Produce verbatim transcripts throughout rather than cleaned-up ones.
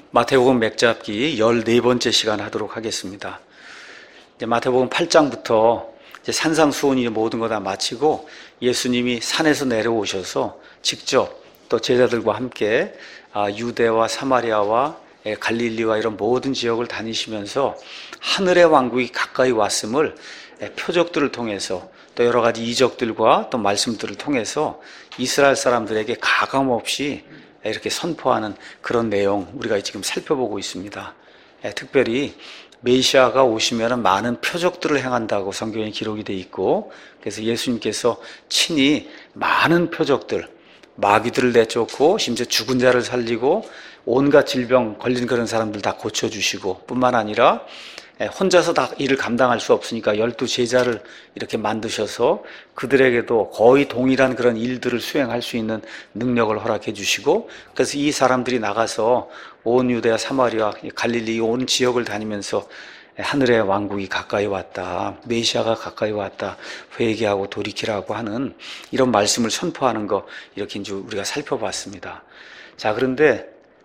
마태복음 맥잡기 열네 번째 시간 하도록 하겠습니다. 이제 마태복음 팔 장부터 이제 산상수훈이 모든 거 다 마치고 예수님이 산에서 내려오셔서 직접 또 제자들과 함께 유대와 사마리아와 갈릴리와 이런 모든 지역을 다니시면서 하늘의 왕국이 가까이 왔음을 표적들을 통해서 또 여러 가지 이적들과 또 말씀들을 통해서 이스라엘 사람들에게 가감없이 이렇게 선포하는 그런 내용 우리가 지금 살펴보고 있습니다. 특별히 메시아가 오시면 많은 표적들을 행한다고 성경에 기록이 되어 있고, 그래서 예수님께서 친히 많은 표적들, 마귀들을 내쫓고 심지어 죽은 자를 살리고 온갖 질병 걸린 그런 사람들 다 고쳐주시고, 뿐만 아니라 혼자서 다 일을 감당할 수 없으니까 열두 제자를 이렇게 만드셔서 그들에게도 거의 동일한 그런 일들을 수행할 수 있는 능력을 허락해 주시고, 그래서 이 사람들이 나가서 온 유대와 사마리아 갈릴리 온 지역을 다니면서 하늘의 왕국이 가까이 왔다, 메시아가 가까이 왔다, 회개하고 돌이키라고 하는 이런 말씀을 선포하는 거, 이렇게 이제 우리가 살펴봤습니다. 자, 그런데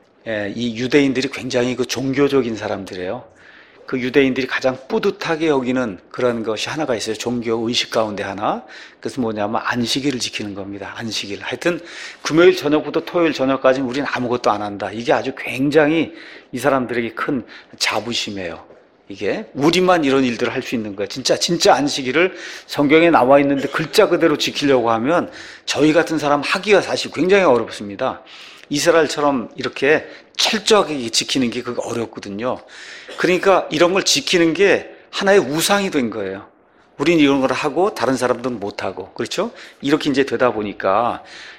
이 유대인들이 굉장히 그 종교적인 사람들이에요. 그 유대인들이 가장 뿌듯하게 여기는 그런 것이 하나가 있어요. 종교 의식 가운데 하나. 그래서 뭐냐면 안식일을 지키는 겁니다. 안식일. 하여튼 금요일 저녁부터 토요일 저녁까지 우리는 아무것도 안 한다. 이게 아주 굉장히 이 사람들에게 큰 자부심이에요. 이게 우리만 이런 일들을 할 수 있는 거예요. 진짜 진짜 안식일을 성경에 나와 있는데 글자 그대로 지키려고 하면 저희 같은 사람 하기가 사실 굉장히 어렵습니다. 이스라엘처럼 이렇게 철저하게 지키는 게 그게 어렵거든요. 그러니까 이런 걸 지키는 게 하나의 우상이 된 거예요. 우린 이런 걸 하고 다른 사람들은 못하고, 그렇죠? 이렇게 이제 되다 보니까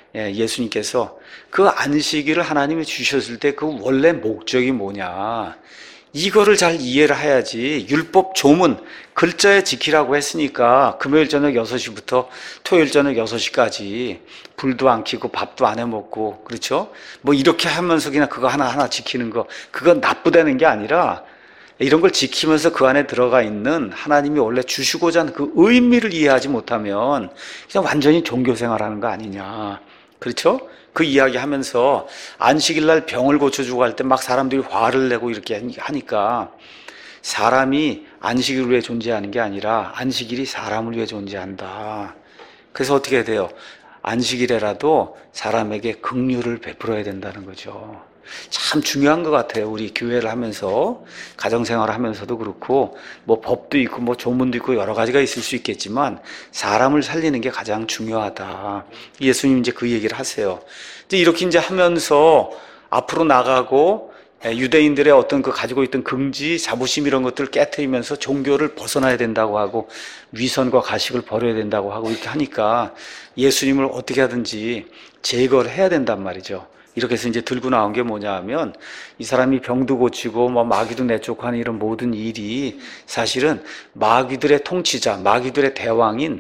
예수님께서 그 안식일을 하나님이 주셨을 때 그 원래 목적이 뭐냐, 이거를 잘 이해를 해야지. 율법 조문 글자에 지키라고 했으니까 금요일 저녁 여섯 시부터 토요일 저녁 여섯 시까지 불도 안 켜고 밥도 안 해 먹고, 그렇죠? 뭐 이렇게 하면서 그냥 그거 하나하나 지키는 거, 그건 나쁘다는 게 아니라 이런 걸 지키면서 그 안에 들어가 있는 하나님이 원래 주시고자 하는 그 의미를 이해하지 못하면 그냥 완전히 종교 생활하는 거 아니냐, 그렇죠? 그 이야기 하면서 안식일 날 병을 고쳐주고 할 때 막 사람들이 화를 내고 이렇게 하니까, 사람이 안식일을 위해 존재하는 게 아니라 안식일이 사람을 위해 존재한다. 그래서 어떻게 돼요? 안식일에라도 사람에게 긍휼을 베풀어야 된다는 거죠. 참 중요한 것 같아요. 우리 교회를 하면서, 가정생활을 하면서도 그렇고, 뭐 법도 있고 뭐 조문도 있고 여러 가지가 있을 수 있겠지만 사람을 살리는 게 가장 중요하다. 예수님 이제 그 얘기를 하세요. 이제 이렇게 이제 하면서 앞으로 나가고 유대인들의 어떤 그 가지고 있던 긍지, 자부심 이런 것들을 깨트리면서 종교를 벗어나야 된다고 하고 위선과 가식을 버려야 된다고 하고 이렇게 하니까 예수님을 어떻게 하든지 제거를 해야 된단 말이죠. 이렇게 해서 이제 들고 나온 게 뭐냐 하면, 이 사람이 병도 고치고 뭐 마귀도 내쫓고 하는 이런 모든 일이 사실은 마귀들의 통치자, 마귀들의 대왕인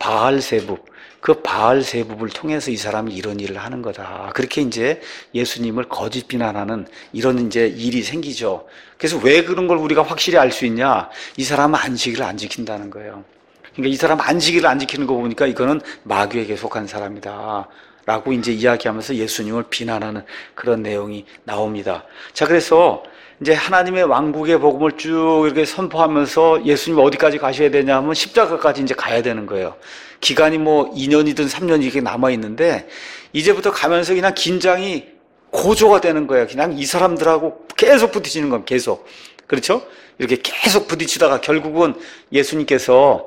바알세붑, 그 바알세붑을 통해서 이 사람이 이런 일을 하는 거다. 그렇게 이제 예수님을 거짓 비난하는 이런 이제 일이 생기죠. 그래서 왜 그런 걸 우리가 확실히 알 수 있냐? 이 사람은 안식일을 안 지킨다는 거예요. 그러니까 이 사람 안식일을 안 지키는 거 보니까 이거는 마귀에게 속한 사람이다 라고 이제 이야기하면서 예수님을 비난하는 그런 내용이 나옵니다. 자, 그래서 이제 하나님의 왕국의 복음을 쭉 이렇게 선포하면서 예수님 어디까지 가셔야 되냐 하면 십자가까지 이제 가야 되는 거예요. 기간이 뭐 이 년이든 삼 년이 이렇게 남아있는데, 이제부터 가면서 그냥 긴장이 고조가 되는 거예요. 그냥 이 사람들하고 계속 부딪히는 겁니다. 계속. 그렇죠? 이렇게 계속 부딪히다가 결국은 예수님께서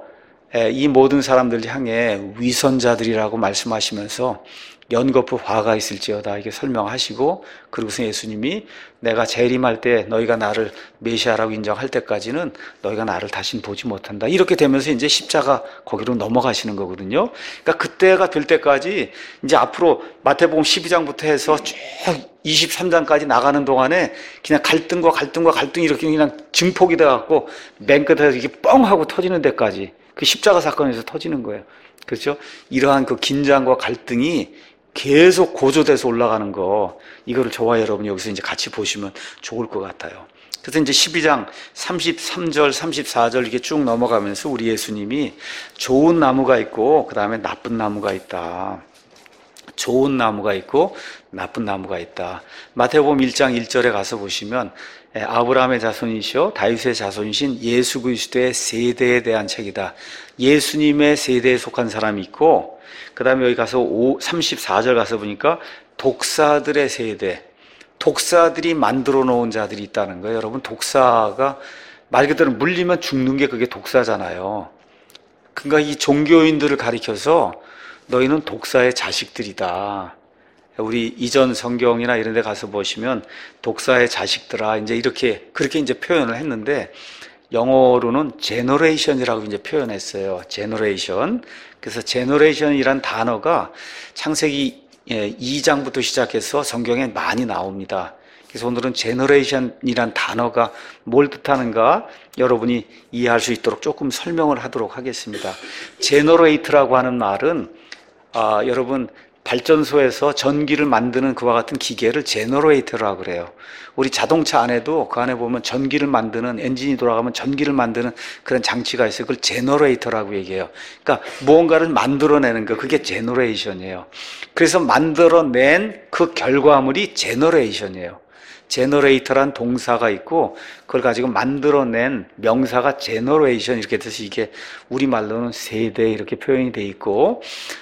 이 모든 사람들을 향해 위선자들이라고 말씀하시면서 연거푸 화가 있을지어다 이렇게 설명하시고, 그리고서 예수님이 내가 재림할 때 너희가 나를 메시아라고 인정할 때까지는 너희가 나를 다시는 보지 못한다, 이렇게 되면서 이제 십자가 거기로 넘어가시는 거거든요. 그러니까 그때가 될 때까지 이제 앞으로 마태복음 십이 장부터 해서 쭉 이십삼 장까지 나가는 동안에 그냥 갈등과 갈등과 갈등이 이렇게 그냥 증폭이 돼갖고 맨 끝에서 이렇게 뻥 하고 터지는 데까지 그 십자가 사건에서 터지는 거예요. 그렇죠? 이러한 그 긴장과 갈등이 계속 고조돼서 올라가는 거, 이거를 저와 여러분 여기서 이제 같이 보시면 좋을 것 같아요. 그래서 이제 십이 장 삼십삼 절, 삼십사 절 이렇게 쭉 넘어가면서 우리 예수님이 좋은 나무가 있고 그 다음에 나쁜 나무가 있다. 좋은 나무가 있고 나쁜 나무가 있다. 마태복음 일 장 일 절에 가서 보시면 아브라함의 자손이시오 다윗의 자손이신 예수 그리스도의 세대에 대한 책이다. 예수님의 세대에 속한 사람이 있고, 그 다음에 여기 가서 삼십사 절 가서 보니까 독사들의 세대, 독사들이 만들어 놓은 자들이 있다는 거예요. 여러분, 독사가 말 그대로 물리면 죽는 게 그게 독사잖아요. 그러니까 이 종교인들을 가리켜서 너희는 독사의 자식들이다. 우리 이전 성경이나 이런 데 가서 보시면 독사의 자식들아, 이제 이렇게, 그렇게 이제 표현을 했는데, 영어로는 generation이라고 이제 표현했어요. generation. 그래서 generation이란 단어가 창세기 이 장부터 시작해서 성경에 많이 나옵니다. 그래서 오늘은 generation이란 단어가 뭘 뜻하는가 여러분이 이해할 수 있도록 조금 설명을 하도록 하겠습니다. generate라고 하는 말은 아, 여러분 발전소에서 전기를 만드는 그와 같은 기계를 제너레이터라고 그래요. 우리 자동차 안에도 그 안에 보면 전기를 만드는, 엔진이 돌아가면 전기를 만드는 그런 장치가 있어요. 그걸 제너레이터라고 얘기해요. 그러니까 무언가를 만들어내는 거, 그게 제너레이션이에요. 그래서 만들어낸 그 결과물이 제너레이션이에요. 제너레이터란 동사가 있고 그걸 가지고 만들어낸 명사가 제너레이션, 이렇게 돼서 이게 우리말로는 세대 이렇게 표현이 돼 있고,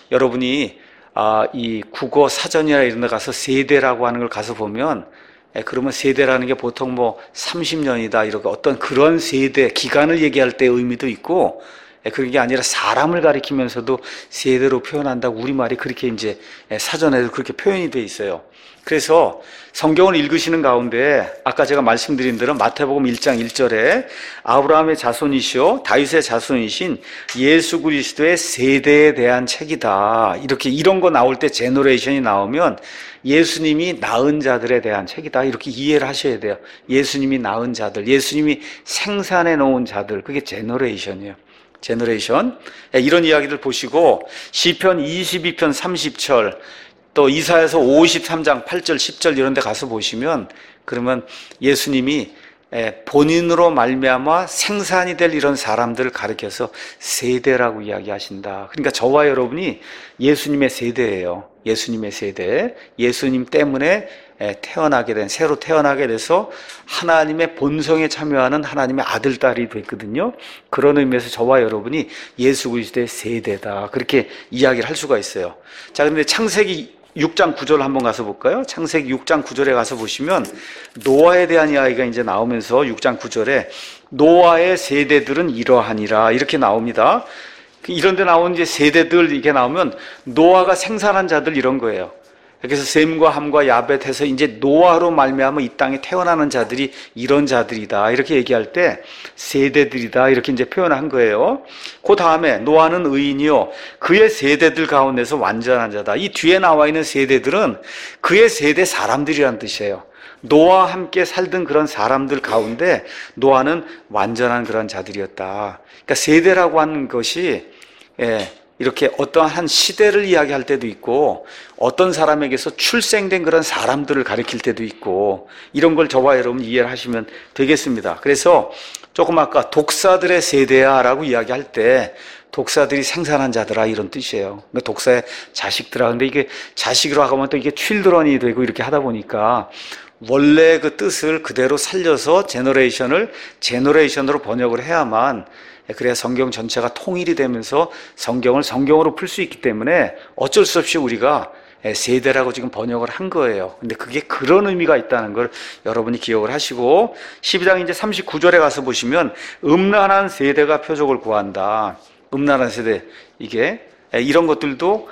여러분이 아, 이 국어 사전이나 이런 데 가서 세대라고 하는 걸 가서 보면, 예, 그러면 세대라는 게 보통 뭐 삼십 년이다 이렇게 어떤 그런 세대, 기간을 얘기할 때 의미도 있고, 예, 그런 게 아니라 사람을 가리키면서도 세대로 표현한다고 우리말이 그렇게 이제 예, 사전에도 그렇게 표현이 돼 있어요. 그래서 성경을 읽으시는 가운데 아까 제가 말씀드린 대로 마태복음 일 장 일 절에 아브라함의 자손이시오 다윗의 자손이신 예수 그리스도의 세대에 대한 책이다. 이렇게 이런 거 나올 때 제너레이션이 나오면 예수님이 낳은 자들에 대한 책이다. 이렇게 이해를 하셔야 돼요. 예수님이 낳은 자들, 예수님이 생산해 놓은 자들, 그게 제너레이션이에요. 제너레이션. 이런 이야기를 보시고 시편 이십이 편 삼십 절, 또 이사야서 오십삼 장 팔 절 십 절 이런 데 가서 보시면, 그러면 예수님이 본인으로 말미암아 생산이 될 이런 사람들을 가리켜서 세대라고 이야기하신다. 그러니까 저와 여러분이 예수님의 세대예요. 예수님의 세대. 예수님 때문에 태어나게 된, 새로 태어나게 돼서 하나님의 본성에 참여하는 하나님의 아들, 딸이 됐거든요. 그런 의미에서 저와 여러분이 예수 그리스도의 세대다. 그렇게 이야기를 할 수가 있어요. 자, 근데 창세기 육 장 구 절 한번 가서 볼까요? 창세기 육 장 구 절에 가서 보시면 노아에 대한 이야기가 이제 나오면서 육 장 구 절에 노아의 세대들은 이러하니라 이렇게 나옵니다. 이런 데 나온 이제 세대들 이게 나오면 노아가 생산한 자들 이런 거예요. 그래서 셈과 함과 야벳 해서 이제 노아로 말미암아 이 땅에 태어나는 자들이 이런 자들이다. 이렇게 얘기할 때 세대들이다. 이렇게 이제 표현한 거예요. 그 다음에 노아는 의인이요. 그의 세대들 가운데서 완전한 자다. 이 뒤에 나와 있는 세대들은 그의 세대 사람들이란 뜻이에요. 노아와 함께 살던 그런 사람들 가운데 노아는 완전한 그런 자들이었다. 그러니까 세대라고 하는 것이 예, 이렇게 어떠한 시대를 이야기할 때도 있고 어떤 사람에게서 출생된 그런 사람들을 가리킬 때도 있고, 이런 걸 저와 여러분 이해를 하시면 되겠습니다. 그래서 조금 아까 독사들의 세대야 라고 이야기할 때 독사들이 생산한 자들아 이런 뜻이에요. 그러니까 독사의 자식들아. 근데 이게 자식으로 하면 또 이게 칠드런이 되고 이렇게 하다 보니까 원래 그 뜻을 그대로 살려서 제너레이션을 제너레이션으로 번역을 해야만, 그래야 성경 전체가 통일이 되면서 성경을 성경으로 풀 수 있기 때문에 어쩔 수 없이 우리가 세대라고 지금 번역을 한 거예요. 근데 그게 그런 의미가 있다는 걸 여러분이 기억을 하시고, 십이 장 이제 삼십구 절에 가서 보시면 음란한 세대가 표적을 구한다. 음란한 세대, 이게 이런 것들도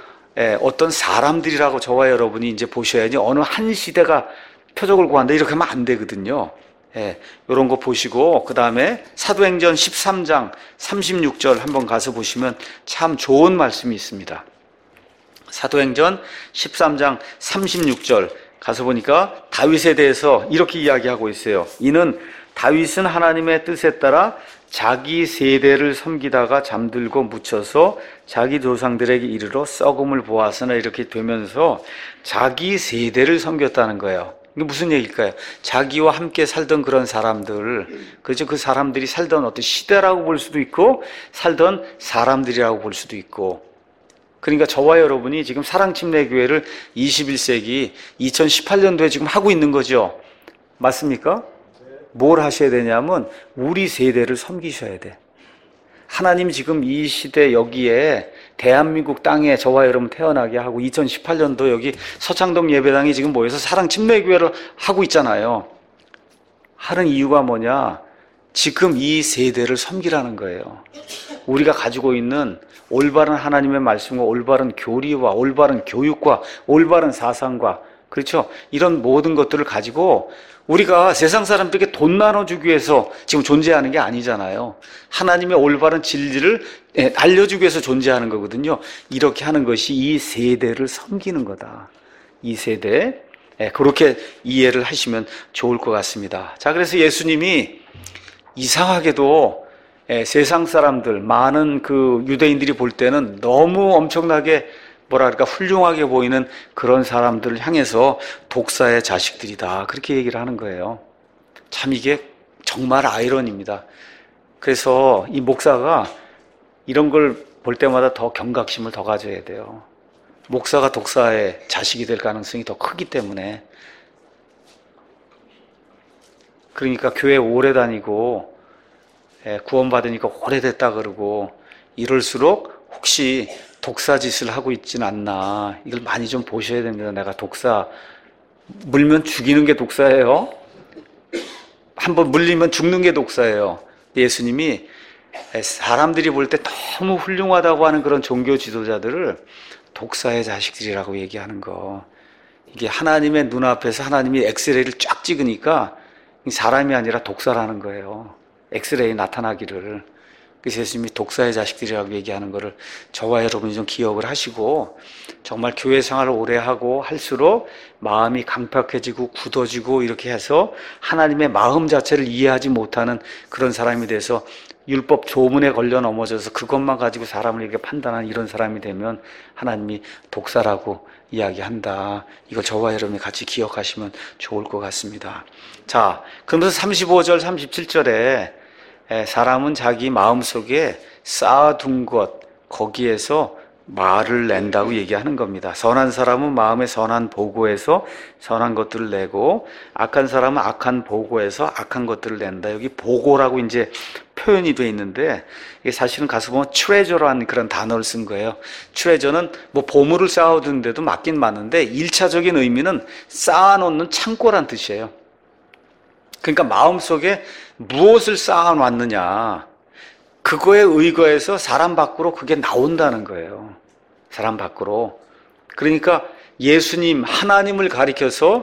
어떤 사람들이라고 저와 여러분이 이제 보셔야지 어느 한 시대가 표적을 구한다 이렇게 하면 안 되거든요. 예, 이런 거 보시고, 그 다음에 사도행전 십삼 장 삼십육 절 한번 가서 보시면 참 좋은 말씀이 있습니다. 사도행전 십삼 장 삼십육 절 가서 보니까 다윗에 대해서 이렇게 이야기하고 있어요. 이는 다윗은 하나님의 뜻에 따라 자기 세대를 섬기다가 잠들고 묻혀서 자기 조상들에게 이르러 썩음을 보았으나 이렇게 되면서 자기 세대를 섬겼다는 거예요. 이게 무슨 얘기일까요? 자기와 함께 살던 그런 사람들, 그죠? 그 사람들이 살던 어떤 시대라고 볼 수도 있고, 살던 사람들이라고 볼 수도 있고, 그러니까 저와 여러분이 지금 사랑침례교회를 이십일 세기 이천십팔 년도에 지금 하고 있는 거죠. 맞습니까? 뭘 하셔야 되냐면 우리 세대를 섬기셔야 돼. 하나님 지금 이 시대 여기에 대한민국 땅에 저와 여러분 태어나게 하고 이천십팔 년도 여기 서창동 예배당이 지금 모여서 사랑침례교회를 하고 있잖아요. 하는 이유가 뭐냐? 지금 이 세대를 섬기라는 거예요. 우리가 가지고 있는 올바른 하나님의 말씀과 올바른 교리와 올바른 교육과 올바른 사상과, 그렇죠? 이런 모든 것들을 가지고 우리가 세상 사람들에게 돈 나눠주기 위해서 지금 존재하는 게 아니잖아요. 하나님의 올바른 진리를 알려주기 위해서 존재하는 거거든요. 이렇게 하는 것이 이 세대를 섬기는 거다. 이 세대, 그렇게 이해를 하시면 좋을 것 같습니다. 자, 그래서 예수님이 이상하게도 세상 사람들, 많은 그 유대인들이 볼 때는 너무 엄청나게 뭐랄까 훌륭하게 보이는 그런 사람들을 향해서 독사의 자식들이다, 그렇게 얘기를 하는 거예요. 참 이게 정말 아이러니입니다. 그래서 이 목사가 이런 걸 볼 때마다 더 경각심을 더 가져야 돼요. 목사가 독사의 자식이 될 가능성이 더 크기 때문에. 그러니까 교회 오래 다니고 구원받으니까 오래됐다 그러고 이럴수록 혹시 독사짓을 하고 있진 않나, 이걸 많이 좀 보셔야 됩니다. 내가 독사, 물면 죽이는 게 독사예요. 한번 물리면 죽는 게 독사예요. 예수님이 사람들이 볼 때 너무 훌륭하다고 하는 그런 종교 지도자들을 독사의 자식들이라고 얘기하는 거, 이게 하나님의 눈앞에서 하나님이 엑스레이를 쫙 찍으니까 사람이 아니라 독사라는 거예요. 엑스레이 나타나기를. 그래서 예수님이 독사의 자식들이라고 얘기하는 거를 저와 여러분이 좀 기억을 하시고, 정말 교회 생활을 오래 하고 할수록 마음이 강팍해지고 굳어지고 이렇게 해서 하나님의 마음 자체를 이해하지 못하는 그런 사람이 돼서 율법 조문에 걸려 넘어져서 그것만 가지고 사람을 이렇게 판단하는 이런 사람이 되면 하나님이 독사라고 이야기한다. 이걸 저와 여러분이 같이 기억하시면 좋을 것 같습니다. 자, 그러면서 삼십오 절 삼십칠 절에 사람은 자기 마음속에 쌓아둔 것, 거기에서 말을 낸다고 얘기하는 겁니다. 선한 사람은 마음의 선한 보고에서 선한 것들을 내고, 악한 사람은 악한 보고에서 악한 것들을 낸다. 여기 보고라고 이제 표현이 되어 있는데, 이게 사실은 가서 보면 트레저라는 그런 단어를 쓴 거예요. 트레저는 뭐 보물을 쌓아두는데도 맞긴 맞는데 일차적인 의미는 쌓아놓는 창고란 뜻이에요. 그러니까 마음속에 무엇을 쌓아놨느냐, 그거에 의거해서 사람 밖으로 그게 나온다는 거예요. 사람 밖으로. 그러니까 예수님, 하나님을 가리켜서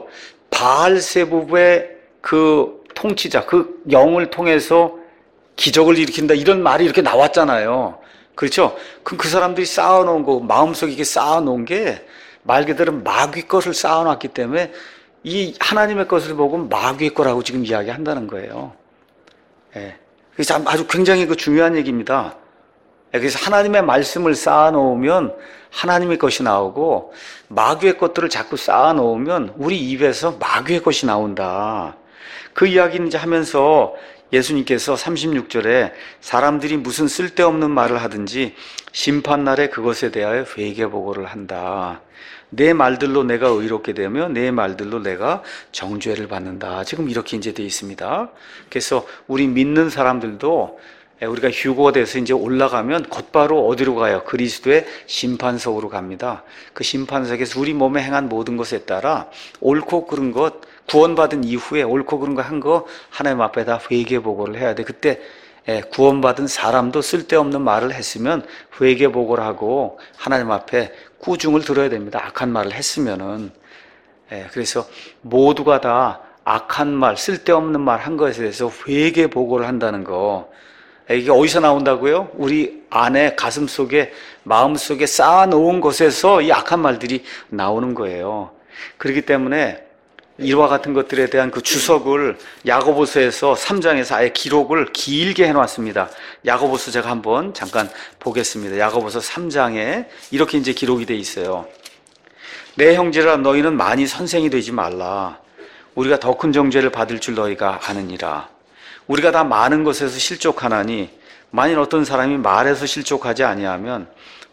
바알세부의 그 통치자, 그 영을 통해서 기적을 일으킨다, 이런 말이 이렇게 나왔잖아요. 그렇죠? 그럼 그 사람들이 쌓아놓은 거, 마음속에 이게 쌓아놓은 게 말 그대로 마귀 것을 쌓아놨기 때문에 이 하나님의 것을 보고 마귀의 거라고 지금 이야기한다는 거예요. 예. 그래서 아주 굉장히 그 중요한 얘기입니다. 예. 그래서 하나님의 말씀을 쌓아놓으면 하나님의 것이 나오고, 마귀의 것들을 자꾸 쌓아놓으면 우리 입에서 마귀의 것이 나온다. 그 이야기는 이제 하면서 예수님께서 삼십육 절에 사람들이 무슨 쓸데없는 말을 하든지 심판날에 그것에 대하여 회개보고를 한다. 내 말들로 내가 의롭게 되며 내 말들로 내가 정죄를 받는다. 지금 이렇게 이제 되어 있습니다. 그래서 우리 믿는 사람들도 우리가 휴거돼서 이제 올라가면 곧바로 어디로 가요? 그리스도의 심판석으로 갑니다. 그 심판석에서 우리 몸에 행한 모든 것에 따라 옳고 그른 것, 구원받은 이후에 옳고 그른 거 한 거 하나님 앞에다 회개보고를 해야 돼. 그때 구원받은 사람도 쓸데없는 말을 했으면 회개보고를 하고 하나님 앞에 꾸중을 들어야 됩니다. 악한 말을 했으면은. 그래서 모두가 다 악한 말, 쓸데없는 말 한 것에 대해서 회개보고를 한다는 거. 이게 어디서 나온다고요? 우리 안에 가슴 속에, 마음 속에 쌓아놓은 것에서 이 악한 말들이 나오는 거예요. 그렇기 때문에 이와 같은 것들에 대한 그 주석을 야고보서에서 삼 장에서 아예 기록을 길게 해놨습니다. 야고보서 제가 한번 잠깐 보겠습니다. 야고보서 삼 장에 이렇게 이제 기록이 돼 있어요. 내 형제라, 너희는 많이 선생이 되지 말라. 우리가 더 큰 정죄를 받을 줄 너희가 아느니라. 우리가 다 많은 것에서 실족하나니 만일 어떤 사람이 말에서 실족하지 아니하면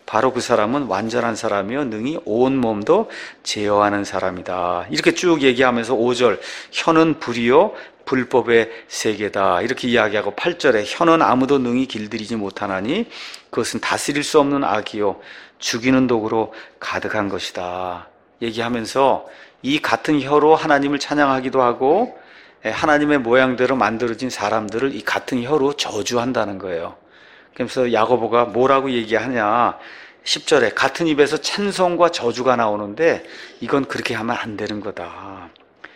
바로 그 사람은 완전한 사람이요 능히 온 몸도 제어하는 사람이다. 이렇게 쭉 얘기하면서 오 절 혀는 불이요 불법의 세계다 이렇게 이야기하고 팔 절에 혀는 아무도 능히 길들이지 못하나니 그것은 다스릴 수 없는 악이요 죽이는 독으로 가득한 것이다 얘기하면서 이 같은 혀로 하나님을 찬양하기도 하고 하나님의 모양대로 만들어진 사람들을 이 같은 혀로 저주한다는 거예요. 그래서 야고보가 뭐라고 얘기하냐, 십 절에 같은 입에서 찬송과 저주가 나오는데 이건 그렇게 하면 안 되는 거다.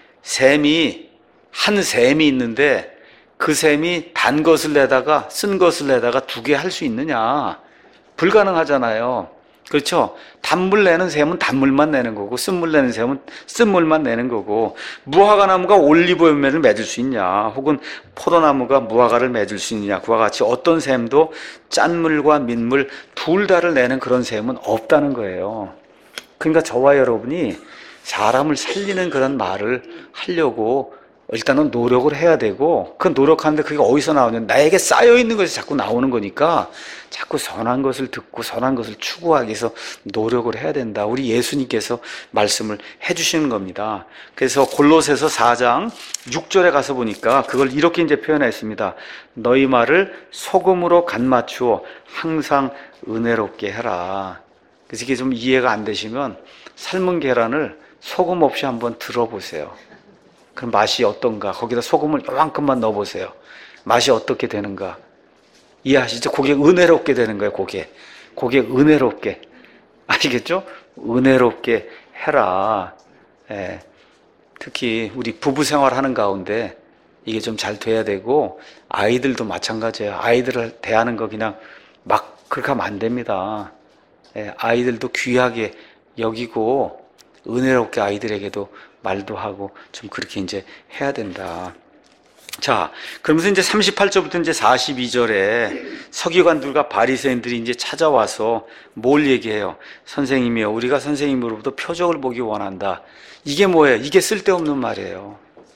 샘이 한 샘이 있는데 그 샘이 단 것을 내다가 쓴 것을 내다가 두 개 할 수 있느냐? 불가능하잖아요. 그렇죠? 단물 내는 샘은 단물만 내는 거고 쓴물 내는 샘은 쓴물만 내는 거고, 무화과 나무가 올리브 열매를 맺을 수 있냐, 혹은 포도나무가 무화과를 맺을 수 있느냐, 그와 같이 어떤 샘도 짠물과 민물 둘 다를 내는 그런 샘은 없다는 거예요. 그러니까 저와 여러분이 사람을 살리는 그런 말을 하려고 일단은 노력을 해야 되고, 그 노력하는데 그게 어디서 나오냐, 나에게 쌓여있는 것이 자꾸 나오는 거니까 자꾸 선한 것을 듣고 선한 것을 추구하기 위해서 노력을 해야 된다. 우리 예수님께서 말씀을 해주시는 겁니다. 그래서 골로새서 사 장 육 절에 가서 보니까 그걸 이렇게 이제 표현했습니다. 너희 말을 소금으로 간 맞추어 항상 은혜롭게 해라. 그래서 이게 좀 이해가 안 되시면 삶은 계란을 소금 없이 한번 들어보세요. 그럼 맛이 어떤가? 거기다 소금을 요만큼만 넣어보세요. 맛이 어떻게 되는가? 이해하시죠? 그게 은혜롭게 되는 거예요. 그게 그게 은혜롭게, 아시겠죠? 은혜롭게 해라. 예. 특히 우리 부부 생활하는 가운데 이게 좀 잘 돼야 되고, 아이들도 마찬가지예요. 아이들을 대하는 거 그냥 막 그렇게 하면 안 됩니다. 예. 아이들도 귀하게 여기고 은혜롭게 아이들에게도 말도 하고 좀 그렇게 이제 해야 된다. 자, 그러면서 이제 삼십팔 절부터 이제 사십이 절에 서기관들과 바리새인들이 이제 찾아와서 뭘 얘기해요? 선생님이요, 우리가 선생님으로부터 표적을 보기 원한다. 이게 뭐예요? 이게 쓸데없는 말이에요.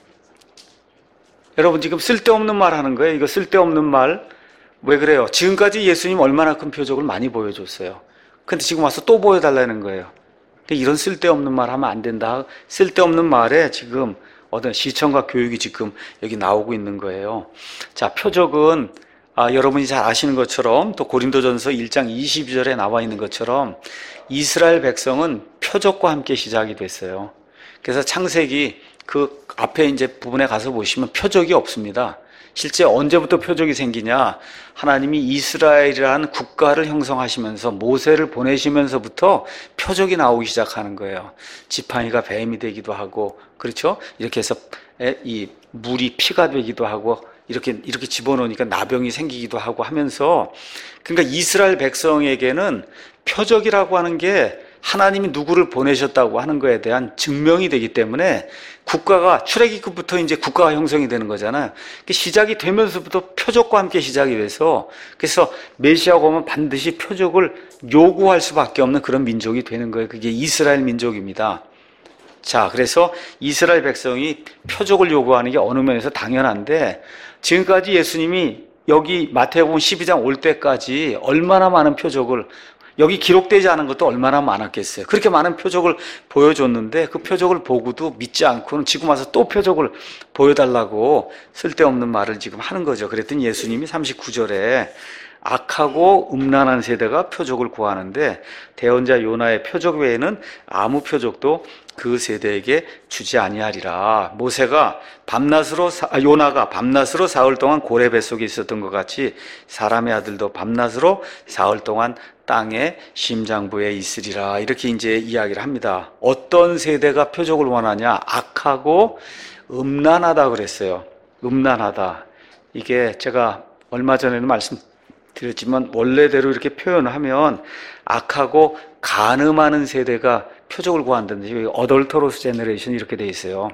여러분 지금 쓸데없는 말 하는 거예요. 이거 쓸데없는 말. 왜 그래요? 지금까지 예수님 얼마나 큰 표적을 많이 보여줬어요. 근데 지금 와서 또 보여달라는 거예요. 이런 쓸데없는 말 하면 안 된다. 쓸데없는 말에 지금 어떤 시청과 교육이 지금 여기 나오고 있는 거예요. 자, 표적은 아, 여러분이 잘 아시는 것처럼 또 고린도전서 일 장 이십이 절에 나와 있는 것처럼 이스라엘 백성은 표적과 함께 시작이 됐어요. 그래서 창세기 그 앞에 이제 부분에 가서 보시면 표적이 없습니다. 실제 언제부터 표적이 생기냐? 하나님이 이스라엘이라는 국가를 형성하시면서 모세를 보내시면서부터 표적이 나오기 시작하는 거예요. 지팡이가 뱀이 되기도 하고, 그렇죠? 이렇게 해서 이 물이 피가 되기도 하고, 이렇게 이렇게 집어넣으니까 나병이 생기기도 하고 하면서, 그러니까 이스라엘 백성에게는 표적이라고 하는 게 하나님이 누구를 보내셨다고 하는 거에 대한 증명이 되기 때문에 국가가, 출애굽부터 이제 국가가 형성이 되는 거잖아요. 시작이 되면서부터 표적과 함께 시작이 돼서, 그래서 메시아가 오면 반드시 표적을 요구할 수밖에 없는 그런 민족이 되는 거예요. 그게 이스라엘 민족입니다. 자, 그래서 이스라엘 백성이 표적을 요구하는 게 어느 면에서 당연한데, 지금까지 예수님이 여기 마태복음 십이 장 올 때까지 얼마나 많은 표적을, 여기 기록되지 않은 것도 얼마나 많았겠어요. 그렇게 많은 표적을 보여줬는데 그 표적을 보고도 믿지 않고는 지금 와서 또 표적을 보여달라고 쓸데없는 말을 지금 하는 거죠. 그랬더니 예수님이 삼십구 절에 악하고 음란한 세대가 표적을 구하는데 대언자 요나의 표적 외에는 아무 표적도 그 세대에게 주지 아니하리라. 모세가 밤낮으로 요나가 밤낮으로 사흘 동안 고래 뱃속에 있었던 것 같이 사람의 아들도 밤낮으로 사흘 동안 땅의 심장부에 있으리라. 이렇게 이제 이야기를 합니다. 어떤 세대가 표적을 원하냐? 악하고 음란하다 그랬어요. 음란하다. 이게 제가 얼마 전에는 말씀드렸지만 원래대로 이렇게 표현을 하면 악하고 간음하는 세대가 표적을 구한다든지 어덜터로스 제너레이션 이렇게 돼 있어요.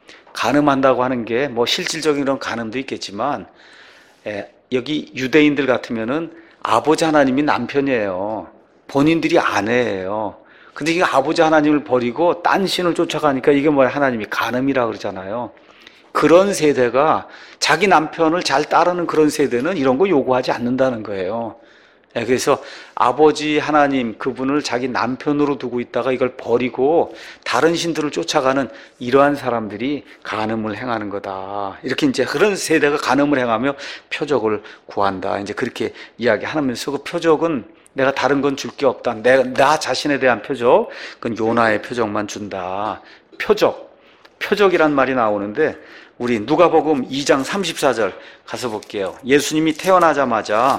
간음한다고 하는 게 뭐 실질적인 그런 간음도 있겠지만, 에, 여기 유대인들 같으면은 아버지 하나님이 남편이에요. 본인들이 아내예요. 근데 이게 아버지 하나님을 버리고 딴 신을 쫓아가니까 이게 뭐야? 하나님이 간음이라 그러잖아요. 그런 세대가 자기 남편을 잘 따르는 그런 세대는 이런 거 요구하지 않는다는 거예요. 예, 그래서 아버지 하나님 그분을 자기 남편으로 두고 있다가 이걸 버리고 다른 신들을 쫓아가는 이러한 사람들이 간음을 행하는 거다. 이렇게 이제 그런 세대가 간음을 행하며 표적을 구한다. 이제 그렇게 이야기하면서 그 표적은 내가 다른 건 줄 게 없다. 내, 나 자신에 대한 표적, 그건 요나의 표적만 준다. 표적, 표적이란 말이 나오는데 우리 누가복음 이 장 삼십사 절 가서 볼게요. 예수님이 태어나자마자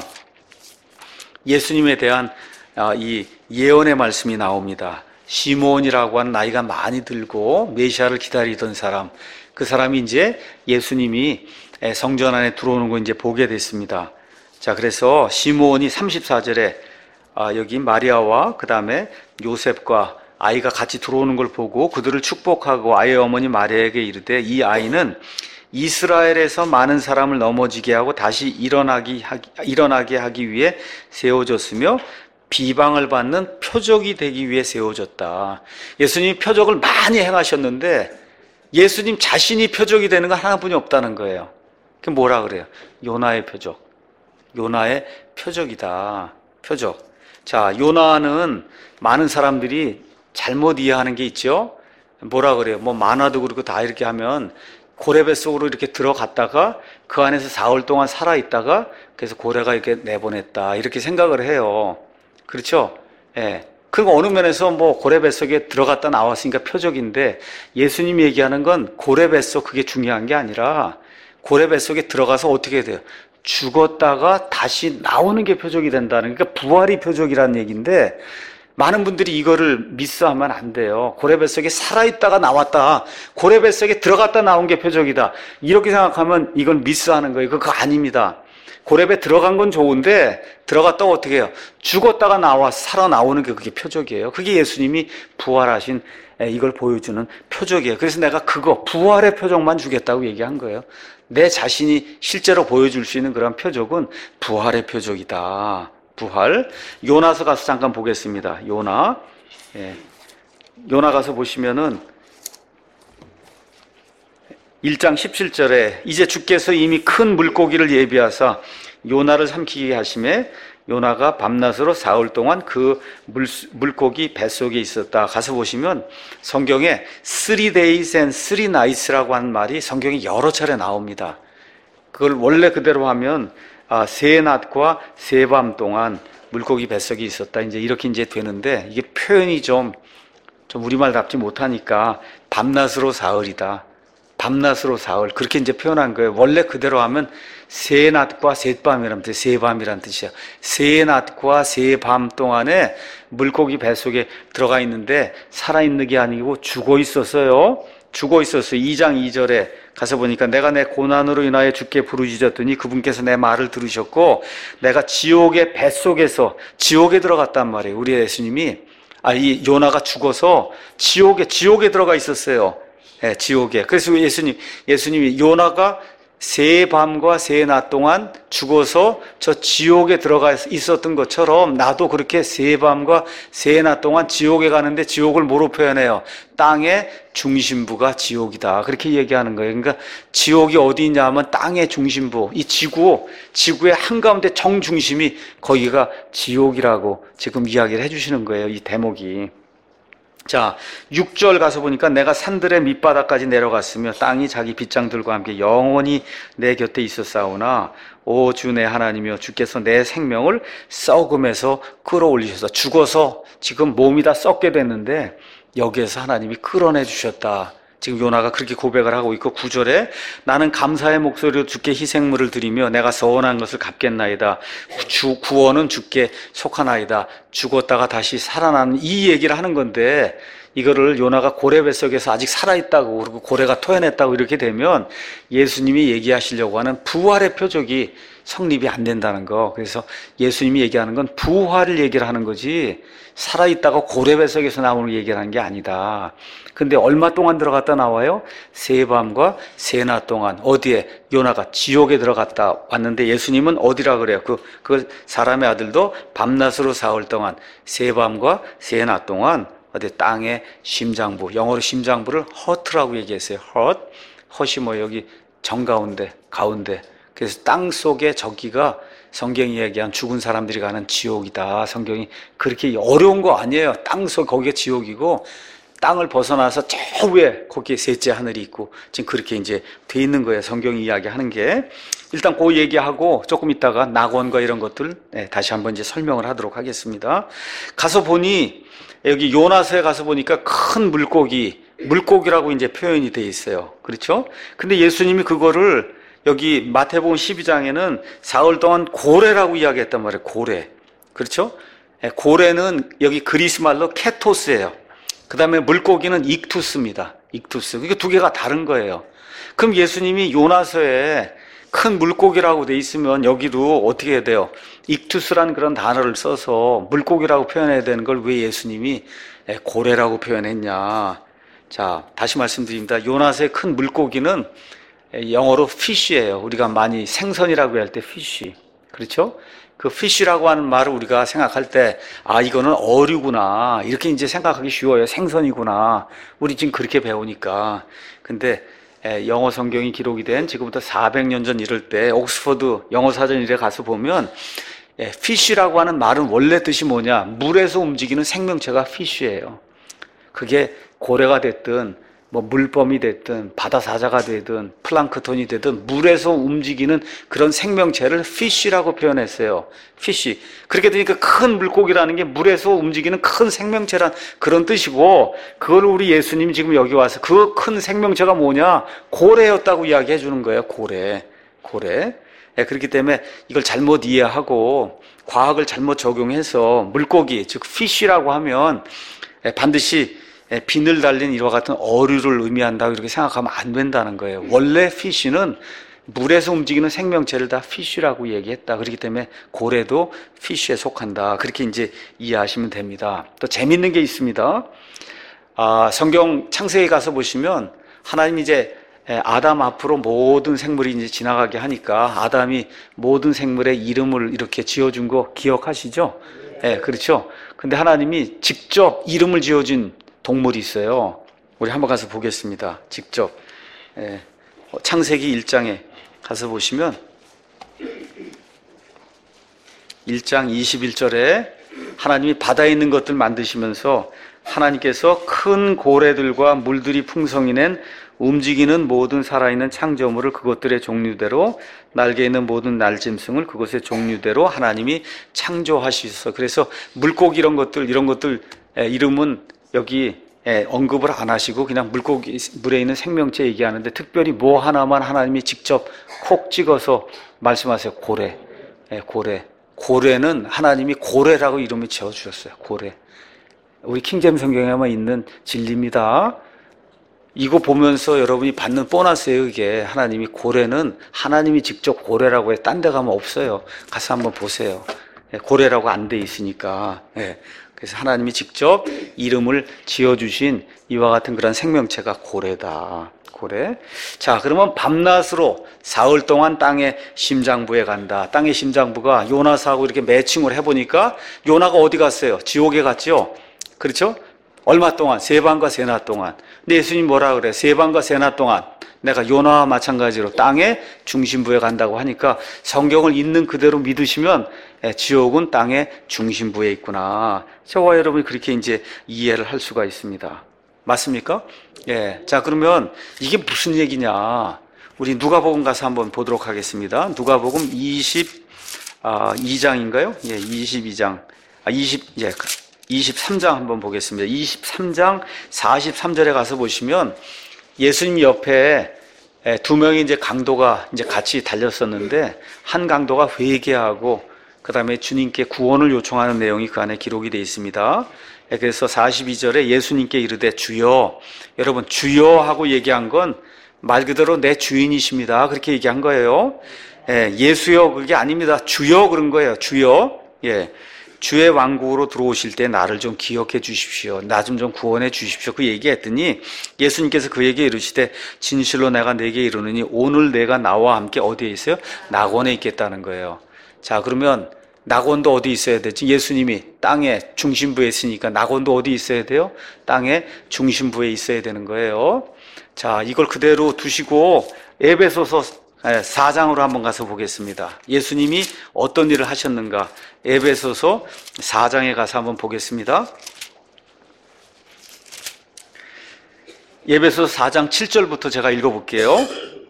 예수님에 대한 이 예언의 말씀이 나옵니다. 시몬이라고 하는 나이가 많이 들고 메시아를 기다리던 사람, 그 사람이 이제 예수님이 성전 안에 들어오는 거 이제 보게 됐습니다. 자, 그래서 시몬이 삼십사 절에 여기 마리아와 그 다음에 요셉과 아이가 같이 들어오는 걸 보고 그들을 축복하고 아이의 어머니 마리아에게 이르되 이 아이는 이스라엘에서 많은 사람을 넘어지게 하고 다시 일어나기 하기, 일어나게 하기 위해 세워졌으며 비방을 받는 표적이 되기 위해 세워졌다. 예수님이 표적을 많이 행하셨는데 예수님 자신이 표적이 되는 건 하나뿐이 없다는 거예요. 그게 뭐라 그래요? 요나의 표적. 요나의 표적이다. 표적. 자, 요나는 많은 사람들이 잘못 이해하는 게 있죠. 뭐라 그래요? 뭐 만화도 그렇고 다 이렇게 하면 고래배 속으로 이렇게 들어갔다가 그 안에서 사흘 동안 살아있다가 그래서 고래가 이렇게 내보냈다 이렇게 생각을 해요. 그렇죠? 예. 그리고 어느 면에서 뭐 고래배 속에 들어갔다 나왔으니까 표적인데 예수님이 얘기하는 건 고래배 속 그게 중요한 게 아니라 고래배 속에 들어가서 어떻게 돼요? 죽었다가 다시 나오는 게 표적이 된다는, 그러니까 부활이 표적이라는 얘기인데 많은 분들이 이거를 미스하면 안 돼요. 고래뱃속에 살아있다가 나왔다, 고래뱃속에 들어갔다 나온 게 표적이다, 이렇게 생각하면 이건 미스하는 거예요. 그거 아닙니다. 고래배 들어간 건 좋은데 들어갔다가 어떻게 해요? 죽었다가 나와 살아나오는 게 그게 표적이에요. 그게 예수님이 부활하신 이걸 보여주는 표적이에요. 그래서 내가 그거 부활의 표적만 주겠다고 얘기한 거예요. 내 자신이 실제로 보여줄 수 있는 그런 표적은 부활의 표적이다. 부활. 요나서 가서 잠깐 보겠습니다. 요나. 예. 요나 가서 보시면은 일 장 십칠 절에 이제 주께서 이미 큰 물고기를 예비하사 요나를 삼키게 하심에 요나가 밤낮으로 사흘 동안 그 물, 물고기 뱃속에 있었다. 가서 보시면 성경에 three days and three nights라고 하는 말이 성경에 여러 차례 나옵니다. 그걸 원래 그대로 하면 아, 세 낮과 세 밤 동안 물고기 뱃속에 있었다. 이제 이렇게 이제 되는데 이게 표현이 좀, 좀 우리말답지 못하니까 밤낮으로 사흘이다. 밤낮으로 사흘. 그렇게 이제 표현한 거예요. 원래 그대로 하면 세 낮과 세 밤이라는 뜻이에요. 세 밤이라는 뜻이야. 세 낮과 세 밤 동안에 물고기 뱃속에 들어가 있는데 살아있는 게 아니고 죽어 있었어요. 죽어 있었어요. 이 장 이 절에 가서 보니까 내가 내 고난으로 인하여 주께 부르짖었더니 그분께서 내 말을 들으셨고 내가 지옥의 뱃속에서 지옥에 들어갔단 말이에요. 우리 예수님이, 아, 이 요나가 죽어서 지옥에 지옥에 들어가 있었어요. 예, 지옥에. 그래서 예수님, 예수님이 요나가 세 밤과 세 낮 동안 죽어서 저 지옥에 들어가 있었던 것처럼 나도 그렇게 세 밤과 세 낮 동안 지옥에 가는데 지옥을 뭐로 표현해요? 땅의 중심부가 지옥이다. 그렇게 얘기하는 거예요. 그러니까 지옥이 어디 있냐 하면 땅의 중심부, 이 지구, 지구의 한가운데 정중심이 거기가 지옥이라고 지금 이야기를 해주시는 거예요. 이 대목이. 자, 육 절 가서 보니까 내가 산들의 밑바닥까지 내려갔으며 땅이 자기 빗장들과 함께 영원히 내 곁에 있었사오나 오 주 내 하나님이여 주께서 내 생명을 썩음에서 끌어올리셔서, 죽어서 지금 몸이 다 썩게 됐는데 여기에서 하나님이 끌어내 주셨다. 지금 요나가 그렇게 고백을 하고 있고, 구 절에 나는 감사의 목소리로 주께 희생물을 드리며 내가 서원한 것을 갚겠나이다. 주 구원은 주께 속하나이다. 죽었다가 다시 살아나는 이 얘기를 하는 건데, 이거를 요나가 고래 뱃속에서 아직 살아있다고, 그리고 고래가 토해냈다고 이렇게 되면 예수님이 얘기하시려고 하는 부활의 표적이 성립이 안 된다는 거. 그래서 예수님이 얘기하는 건 부활을 얘기를 하는 거지 살아있다가 고래 뱃속에서 나오는 얘기를 하는 게 아니다. 근데 얼마 동안 들어갔다 나와요? 세 밤과 세 낮 동안. 어디에? 요나가 지옥에 들어갔다 왔는데 예수님은 어디라 그래요? 그, 그 사람의 아들도 밤낮으로 사흘 동안, 세 밤과 세 낮 동안 어디 땅의 심장부, 영어로 심장부를 허트라고 얘기했어요. 헛. 헛이 뭐 여기 정가운데, 가운데. 그래서 땅 속에 저기가 성경이 얘기한 죽은 사람들이 가는 지옥이다. 성경이 그렇게 어려운 거 아니에요. 땅속 거기가 지옥이고 땅을 벗어나서 저 위에 거기에 셋째 하늘이 있고 지금 그렇게 이제 돼 있는 거예요. 성경이 이야기하는 게. 일단 그 얘기하고 조금 있다가 낙원과 이런 것들 네, 다시 한번 이제 설명을 하도록 하겠습니다. 가서 보니 여기 요나서에 가서 보니까 큰 물고기, 물고기라고 이제 표현이 돼 있어요. 그렇죠? 근데 예수님이 그거를 여기 마태복음 십이 장에는 사흘 동안 고래라고 이야기했단 말이에요. 고래. 그렇죠? 고래는 여기 그리스 말로 케토스예요. 그 다음에 물고기는 익투스입니다. 익투스. 이게 두 개가 다른 거예요. 그럼 예수님이 요나서에 큰 물고기라고 돼 있으면 여기도 어떻게 해야 돼요? 익투스란 그런 단어를 써서 물고기라고 표현해야 되는 걸 왜 예수님이 고래라고 표현했냐. 자, 다시 말씀드립니다. 요나서의 큰 물고기는 영어로 fish예요. 우리가 많이 생선이라고 할 때 fish. 그렇죠? 그 fish라고 하는 말을 우리가 생각할 때, 아, 이거는 어류구나. 이렇게 이제 생각하기 쉬워요. 생선이구나. 우리 지금 그렇게 배우니까. 근데 영어 성경이 기록이 된 지금부터 사백 년 전 이럴 때 옥스퍼드 영어 사전 이래 가서 보면 fish라고 하는 말은 원래 뜻이 뭐냐? 물에서 움직이는 생명체가 fish예요. 그게 고래가 됐든 뭐 물범이 됐든 바다 사자가 되든 플랑크톤이 되든 물에서 움직이는 그런 생명체를 fish라고 표현했어요. fish. 그렇게 되니까 큰 물고기라는 게 물에서 움직이는 큰 생명체란 그런 뜻이고, 그걸 우리 예수님이 지금 여기 와서 그 큰 생명체가 뭐냐? 고래였다고 이야기해 주는 거예요. 고래. 고래. 예, 그렇기 때문에 이걸 잘못 이해하고 과학을 잘못 적용해서 물고기, 즉 fish라고 하면 반드시 비늘 달린 이와 같은 어류를 의미한다고 이렇게 생각하면 안 된다는 거예요. 원래 fish는 물에서 움직이는 생명체를 다 fish라고 얘기했다. 그렇기 때문에 고래도 fish에 속한다. 그렇게 이제 이해하시면 됩니다. 또 재밌는 게 있습니다. 아, 성경 창세기 가서 보시면 하나님 이제 아담 앞으로 모든 생물이 이제 지나가게 하니까 아담이 모든 생물의 이름을 이렇게 지어준 거 기억하시죠? 예, 네, 그렇죠. 근데 하나님이 직접 이름을 지어준 동물이 있어요. 우리 한번 가서 보겠습니다. 직접. 예, 창세기 일 장에 가서 보시면 일 장 이십일 절에 하나님이 바다에 있는 것들 만드시면서 하나님께서 큰 고래들과 물들이 풍성히 낸 움직이는 모든 살아있는 창조물을 그것들의 종류대로, 날개 있는 모든 날짐승을 그것의 종류대로 하나님이 창조하시소서. 그래서 물고기 이런 것들 이런 것들 이름은 여기 언급을 안 하시고 그냥 물고기, 물에 있는 생명체 얘기하는데 특별히 뭐 하나만 하나님이 직접 콕 찍어서 말씀하세요. 고래. 고래. 고래는 하나님이 고래라고 이름을 지어주셨어요. 고래. 우리 킹제임 성경에만 있는 진리입니다. 이거 보면서 여러분이 받는 보너스예요. 이게 하나님이 고래는 하나님이 직접 고래라고 해. 딴 데 가면 없어요. 가서 한번 보세요. 고래라고 안 돼 있으니까. 그래서 하나님이 직접 이름을 지어주신 이와 같은 그런 생명체가 고래다. 고래. 자, 그러면 밤낮으로 사흘 동안 땅의 심장부에 간다. 땅의 심장부가 요나서하고 이렇게 매칭을 해보니까 요나가 어디 갔어요? 지옥에 갔죠? 그렇죠? 얼마 동안? 세 밤과 세 낮 동안. 근데 예수님 뭐라 그래? 세 밤과 세 낮 동안 내가 요나와 마찬가지로 땅의 중심부에 간다고 하니까 성경을 있는 그대로 믿으시면 지옥은 땅의 중심부에 있구나. 저와 여러분이 그렇게 이제 이해를 할 수가 있습니다. 맞습니까? 예. 자, 그러면 이게 무슨 얘기냐? 우리 누가복음 가서 한번 보도록 하겠습니다. 누가복음 이십이 장인가요? 예, 이십이 장. 아, 이십, 예. 이십삼 장 한번 보겠습니다. 이십삼 장 사십삼 절에 가서 보시면 예수님 옆에 두 명의 이제 강도가 이제 같이 달렸었는데 한 강도가 회개하고 그 다음에 주님께 구원을 요청하는 내용이 그 안에 기록이 되어 있습니다. 그래서 사십이 절에 예수님께 이르되 주여, 여러분 주여 하고 얘기한 건 말 그대로 내 주인이십니다. 그렇게 얘기한 거예요. 예수여 그게 아닙니다. 주여 그런 거예요. 주여. 예. 주의 왕국으로 들어오실 때 나를 좀 기억해 주십시오. 나 좀 좀 구원해 주십시오. 그 얘기했더니 예수님께서 그에게 이르시되 진실로 내가 네게 이르노니 오늘 내가 나와 함께 어디에 있어요? 낙원에 있겠다는 거예요. 자, 그러면 낙원도 어디 있어야 되지? 예수님이 땅의 중심부에 있으니까 낙원도 어디 있어야 돼요? 땅의 중심부에 있어야 되는 거예요. 자, 이걸 그대로 두시고 에베소서 사 장으로 한번 가서 보겠습니다. 예수님이 어떤 일을 하셨는가. 에베소서 사 장에 가서 한번 보겠습니다. 에베소서 사 장 칠 절부터 제가 읽어볼게요.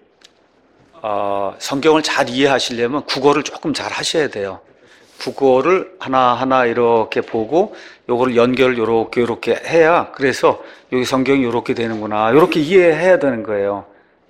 어, 성경을 잘 이해하시려면 국어를 조금 잘 하셔야 돼요. 국어를 하나하나 이렇게 보고 요거를 연결을 요렇게 요렇게 해야, 그래서 여기 성경이 요렇게 되는구나, 요렇게 이해해야 되는 거예요.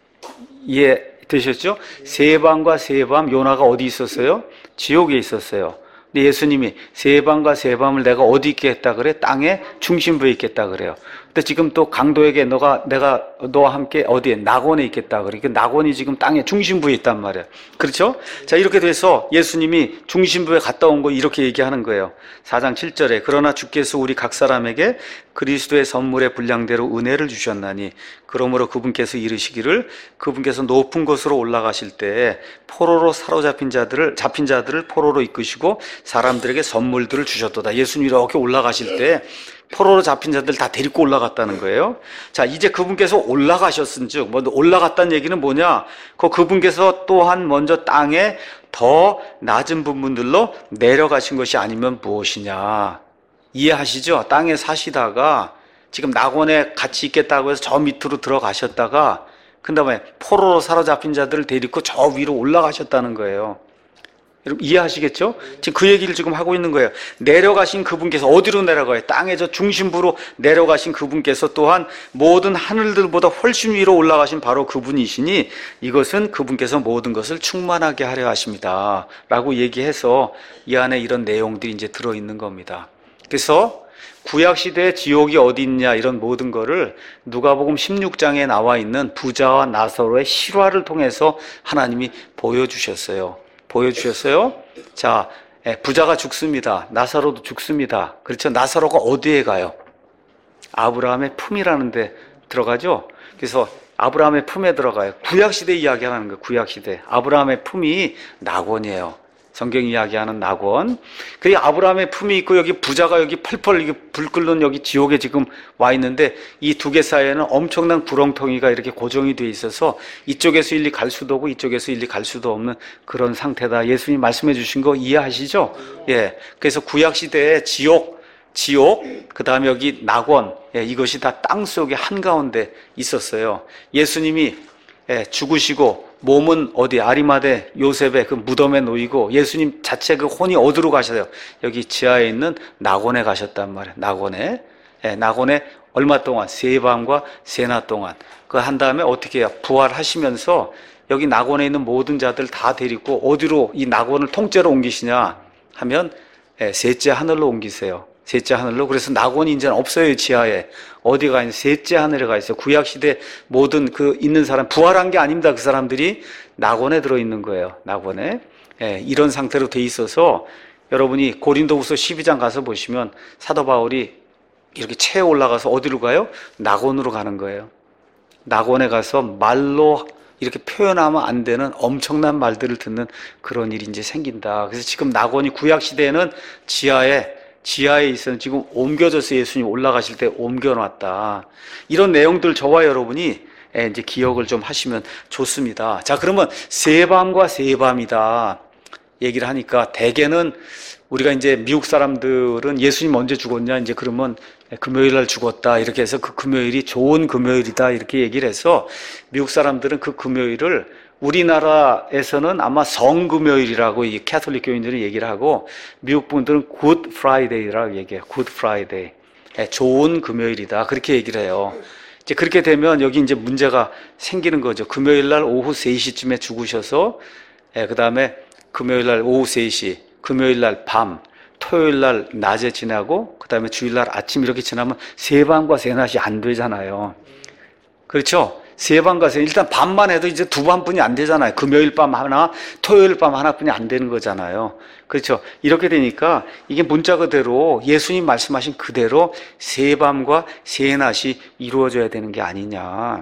이해 되셨죠? 세 밤과 세 밤 요나가 어디 있었어요? 지옥에 있었어요. 근데 예수님이 세 밤과 세 밤을 내가 어디 있게 했다 그래? 땅의 중심부에 있겠다 그래요. 근데 지금 또 강도에게 너가 내가 너와 함께 어디에? 낙원에 있겠다 그래. 그 낙원이 지금 땅의 중심부에 있단 말이에요. 그렇죠? 자, 이렇게 돼서 예수님이 중심부에 갔다 온 거 이렇게 얘기하는 거예요. 사 장 칠 절에 그러나 주께서 우리 각 사람에게 그리스도의 선물의 분량대로 은혜를 주셨나니 그러므로 그분께서 이르시기를 그분께서 높은 곳으로 올라가실 때 포로로 사로잡힌 자들을 잡힌 자들을 포로로 이끄시고 사람들에게 선물들을 주셨도다. 예수님이 이렇게 올라가실 때 포로로 잡힌 자들 다 데리고 올라갔다는 거예요. 자, 이제 그분께서 올라가셨은즉, 뭐 올라갔다는 얘기는 뭐냐? 그 그분께서 또한 먼저 땅에 더 낮은 부분들로 내려가신 것이 아니면 무엇이냐? 이해하시죠? 땅에 사시다가 지금 낙원에 같이 있겠다고 해서 저 밑으로 들어가셨다가 그 다음에 포로로 사로잡힌 자들을 데리고 저 위로 올라가셨다는 거예요. 여러분 이해하시겠죠? 지금 그 얘기를 지금 하고 있는 거예요. 내려가신 그분께서 어디로 내려가요? 땅의 저 중심부로 내려가신 그분께서 또한 모든 하늘들보다 훨씬 위로 올라가신 바로 그분이시니 이것은 그분께서 모든 것을 충만하게 하려 하십니다 라고 얘기해서 이 안에 이런 내용들이 이제 들어있는 겁니다. 그래서 구약시대의 지옥이 어디 있냐 이런 모든 거를 누가복음 십육 장에 나와 있는 부자와 나사로의 실화를 통해서 하나님이 보여주셨어요. 보여주셨어요. 자, 부자가 죽습니다. 나사로도 죽습니다. 그렇죠? 나사로가 어디에 가요? 아브라함의 품이라는 데 들어가죠? 그래서 아브라함의 품에 들어가요. 구약시대 이야기하는 거예요. 구약시대. 아브라함의 품이 낙원이에요. 성경 이야기하는 낙원. 그 아브라함의 품이 있고 여기 부자가 여기 펄펄 이게 불 끓는 여기 지옥에 지금 와 있는데 이 두 개 사이에는 엄청난 구렁텅이가 이렇게 고정이 돼 있어서 이쪽에서 일리 갈 수도 없고 이쪽에서 일리 갈 수도 없는 그런 상태다. 예수님 말씀해 주신 거 이해하시죠? 예. 그래서 구약 시대에 지옥, 지옥, 그 다음에 여기 낙원, 예, 이것이 다 땅 속에 한가운데 있었어요. 예수님이 예, 죽으시고 몸은 어디 아리마대 요셉의 그 무덤에 놓이고 예수님 자체 그 혼이 어디로 가셔요? 여기 지하에 있는 낙원에 가셨단 말이에요. 낙원에. 예, 낙원에 얼마 동안? 세 밤과 세 낮 동안. 그 한 다음에 어떻게 해요? 부활하시면서 여기 낙원에 있는 모든 자들 다 데리고 어디로 이 낙원을 통째로 옮기시냐 하면 예, 셋째 하늘로 옮기세요. 셋째 하늘로. 그래서 낙원이 이제는 없어요. 지하에. 어디가 있는 셋째 하늘에 가 있어요. 구약시대 모든 그 있는 사람, 부활한 게 아닙니다. 그 사람들이 낙원에 들어있는 거예요. 낙원에. 예, 이런 상태로 돼 있어서 여러분이 고린도후서 십이 장 가서 보시면 사도 바울이 이렇게 체에 올라가서 어디로 가요? 낙원으로 가는 거예요. 낙원에 가서 말로 이렇게 표현하면 안 되는 엄청난 말들을 듣는 그런 일이 이제 생긴다. 그래서 지금 낙원이 구약시대에는 지하에 지하에 있어는 지금 옮겨져서 예수님 올라가실 때 옮겨놨다. 이런 내용들 저와 여러분이 이제 기억을 좀 하시면 좋습니다. 자, 그러면 세 밤과 세 밤이다 얘기를 하니까 대개는 우리가 이제 미국 사람들은 예수님 언제 죽었냐 이제 그러면 금요일 날 죽었다 이렇게 해서 그 금요일이 좋은 금요일이다 이렇게 얘기를 해서 미국 사람들은 그 금요일을 우리나라에서는 아마 성금요일이라고 이 캐톨릭 교인들은 얘기를 하고 미국 분들은 굿 프라이데이라고 얘기해요. 굿 프라이데이. 네, 좋은 금요일이다. 그렇게 얘기를 해요. 이제 그렇게 되면 여기 이제 문제가 생기는 거죠. 금요일 날 오후 세 시쯤에 죽으셔서 네, 그다음에 금요일 날 오후 세 시, 금요일 날 밤, 토요일 날 낮에 지나고 그다음에 주일 날 아침 이렇게 지나면 세 밤과 세 낮이 안 되잖아요. 그렇죠? 세 밤과 세, 일단 밤만 해도 이제 두 밤뿐이 안 되잖아요. 금요일 밤 하나, 토요일 밤 하나뿐이 안 되는 거잖아요. 그렇죠? 이렇게 되니까 이게 문자 그대로 예수님 말씀하신 그대로 세 밤과 세 낮이 이루어져야 되는 게 아니냐.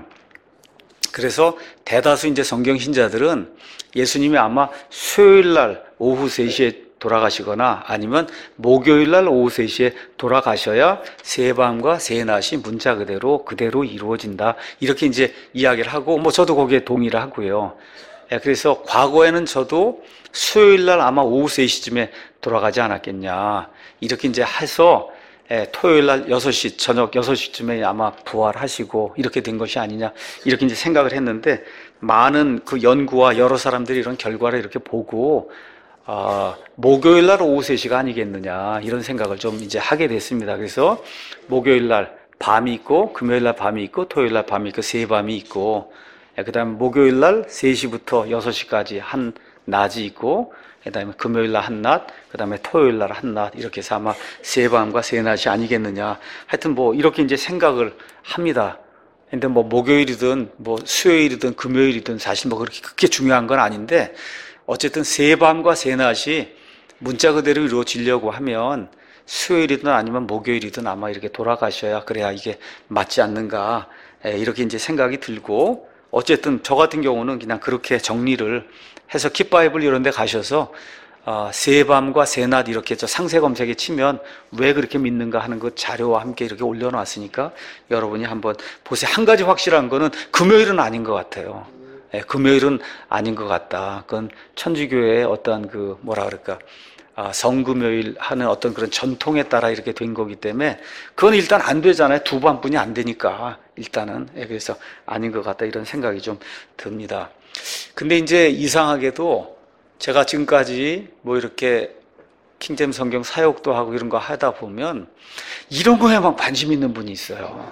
그래서 대다수 이제 성경 신자들은 예수님이 아마 수요일 날 오후 세 시에 돌아가시거나 아니면 목요일 날 오후 세 시에 돌아가셔야 세 밤과 세 낮이 문자 그대로 그대로 이루어진다. 이렇게 이제 이야기를 하고 뭐 저도 거기에 동의를 하고요. 예, 그래서 과거에는 저도 수요일 날 아마 오후 세 시쯤에 돌아가지 않았겠냐. 이렇게 이제 해서 예, 토요일 날 여섯 시, 저녁 여섯 시쯤에 아마 부활하시고 이렇게 된 것이 아니냐. 이렇게 이제 생각을 했는데 많은 그 연구와 여러 사람들이 이런 결과를 이렇게 보고 아, 목요일 날 오후 세 시가 아니겠느냐. 이런 생각을 좀 이제 하게 됐습니다. 그래서 목요일 날 밤이 있고 금요일 날 밤이 있고 토요일 날 밤이 있고 세 밤이 있고 그 다음에 목요일 날 세 시부터 여섯 시까지 한 낮이 있고 그 다음에 금요일 날 한 낮, 그 다음에 토요일 날 한 낮 이렇게 해서 아마 세 밤과 세 낮이 아니겠느냐. 하여튼 뭐 이렇게 이제 생각을 합니다. 근데 뭐 목요일이든 뭐 수요일이든 금요일이든 사실 뭐 그렇게 그렇게 중요한 건 아닌데 어쨌든 세 밤과 세 낮이 문자 그대로 이루어지려고 하면 수요일이든 아니면 목요일이든 아마 이렇게 돌아가셔야 그래야 이게 맞지 않는가 이렇게 이제 생각이 들고 어쨌든 저 같은 경우는 그냥 그렇게 정리를 해서 킵바이블 이런 데 가셔서 어, 세 밤과 세 낮 이렇게 저 상세 검색에 치면 왜 그렇게 믿는가 하는 그 자료와 함께 이렇게 올려놨으니까 여러분이 한번 보세요. 한 가지 확실한 거는 금요일은 아닌 것 같아요. 예, 금요일은 아닌 것 같다. 그건 천주교의 어떤 그 뭐라 그럴까 아, 성금요일 하는 어떤 그런 전통에 따라 이렇게 된 거기 때문에 그건 일단 안 되잖아요. 두 밤뿐이 안 되니까 일단은. 예, 그래서 아닌 것 같다 이런 생각이 좀 듭니다. 근데 이제 이상하게도 제가 지금까지 뭐 이렇게 킹제임스 성경 사역도 하고 이런 거 하다 보면 이런 거에만 관심 있는 분이 있어요.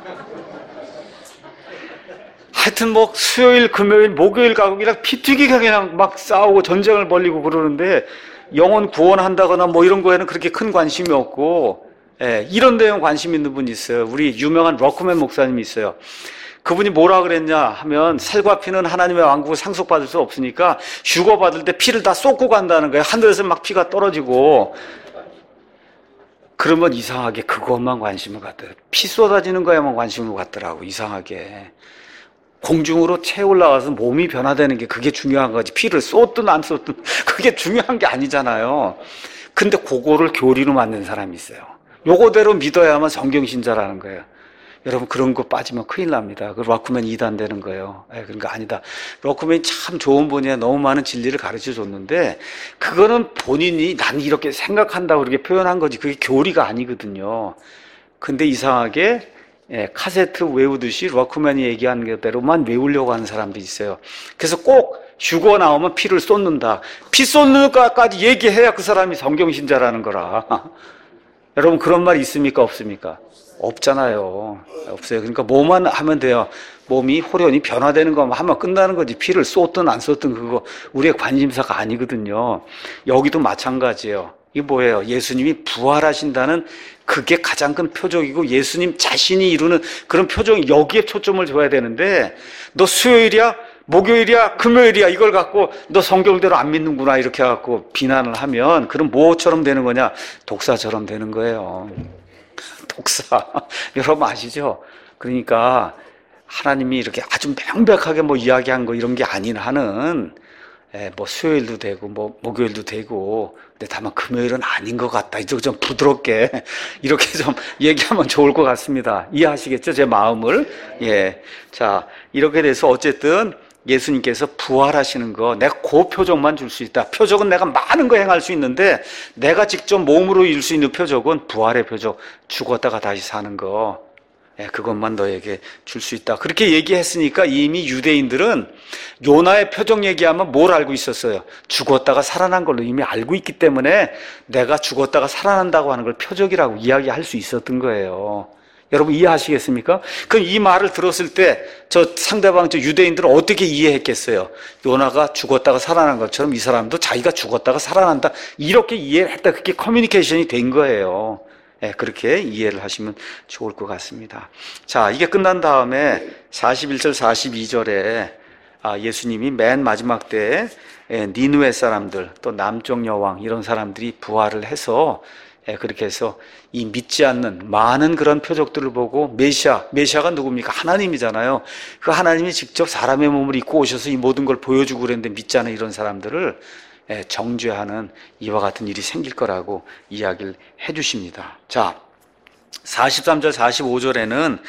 하여튼 뭐 수요일, 금요일, 목요일 가고 그냥 피튀기가 그냥 막 싸우고 전쟁을 벌이고 그러는데 영혼 구원한다거나 뭐 이런 거에는 그렇게 큰 관심이 없고, 예, 이런 데에 관심 있는 분이 있어요. 우리 유명한 러크맨 목사님이 있어요. 그분이 뭐라 그랬냐 하면 살과 피는 하나님의 왕국을 상속받을 수 없으니까 휴거 받을 때 피를 다 쏟고 간다는 거예요. 하늘에서 막 피가 떨어지고. 그러면 이상하게 그것만 관심을 갖대요. 피 쏟아지는 거에만 관심을 갖더라고. 이상하게. 공중으로 채 올라가서 몸이 변화되는 게 그게 중요한 거지. 피를 쏟든 안 쏟든 그게 중요한 게 아니잖아요. 근데 그거를 교리로 만든 사람이 있어요. 요거대로 믿어야만 성경신자라는 거예요. 여러분 그런 거 빠지면 큰일 납니다. 그 러크맨 이단 되는 거예요. 예, 그러니까 아니다. 러크맨이 참 좋은 분이야. 너무 많은 진리를 가르쳐 줬는데 그거는 본인이 난 이렇게 생각한다고 그렇게 표현한 거지 그게 교리가 아니거든요. 근데 이상하게 예, 카세트 외우듯이 러크맨이 얘기하는 대로만 외우려고 하는 사람도 있어요. 그래서 꼭 휴거 나오면 피를 쏟는다. 피 쏟는 것까지 얘기해야 그 사람이 성경신자라는 거라. 여러분 그런 말 있습니까? 없습니까? 없잖아요. 없어요. 그러니까 뭐만 하면 돼요. 몸이 호련히 변화되는 것만 하면 끝나는 거지. 피를 쏟든 안 쏟든 그거 우리의 관심사가 아니거든요. 여기도 마찬가지예요. 이게 뭐예요? 예수님이 부활하신다는 그게 가장 큰 표적이고 예수님 자신이 이루는 그런 표정이 여기에 초점을 줘야 되는데 너 수요일이야? 목요일이야? 금요일이야? 이걸 갖고 너 성경대로 안 믿는구나 이렇게 해갖고 비난을 하면 그럼 뭐처럼 되는 거냐? 독사처럼 되는 거예요. 독사. 여러분 아시죠? 그러니까 하나님이 이렇게 아주 명백하게 뭐 이야기한 거 이런 게 아닌 한은 예, 뭐 수요일도 되고 뭐 목요일도 되고 근데 다만 금요일은 아닌 것 같다. 이쪽 좀 부드럽게 이렇게 좀 얘기하면 좋을 것 같습니다. 이해하시겠죠? 제 마음을. 예. 자, 이렇게 돼서 어쨌든 예수님께서 부활하시는 거 내가 그 표적만 줄 수 있다. 표적은 내가 많은 거 행할 수 있는데 내가 직접 몸으로 이룰 수 있는 표적은 부활의 표적. 죽었다가 다시 사는 거. 예, 그것만 너에게 줄 수 있다. 그렇게 얘기했으니까 이미 유대인들은 요나의 표적 얘기하면 뭘 알고 있었어요? 죽었다가 살아난 걸로 이미 알고 있기 때문에 내가 죽었다가 살아난다고 하는 걸 표적이라고 이야기할 수 있었던 거예요. 여러분 이해하시겠습니까? 그럼 이 말을 들었을 때 저 상대방 저 유대인들은 어떻게 이해했겠어요? 요나가 죽었다가 살아난 것처럼 이 사람도 자기가 죽었다가 살아난다 이렇게 이해를 했다. 그게 커뮤니케이션이 된 거예요. 네, 그렇게 이해를 하시면 좋을 것 같습니다. 자, 이게 끝난 다음에 사십일 절 사십이 절에 예수님이 맨 마지막 때에 니느웨 사람들 또 남쪽 여왕 이런 사람들이 부활을 해서 그렇게 해서 이 믿지 않는 많은 그런 표적들을 보고 메시아, 메시아가 누굽니까? 하나님이잖아요. 그 하나님이 직접 사람의 몸을 입고 오셔서 이 모든 걸 보여주고 그랬는데 믿지 않는 이런 사람들을 정죄하는 이와 같은 일이 생길 거라고 이야기를 해 주십니다. 자, 사십삼 절 사십오 절에는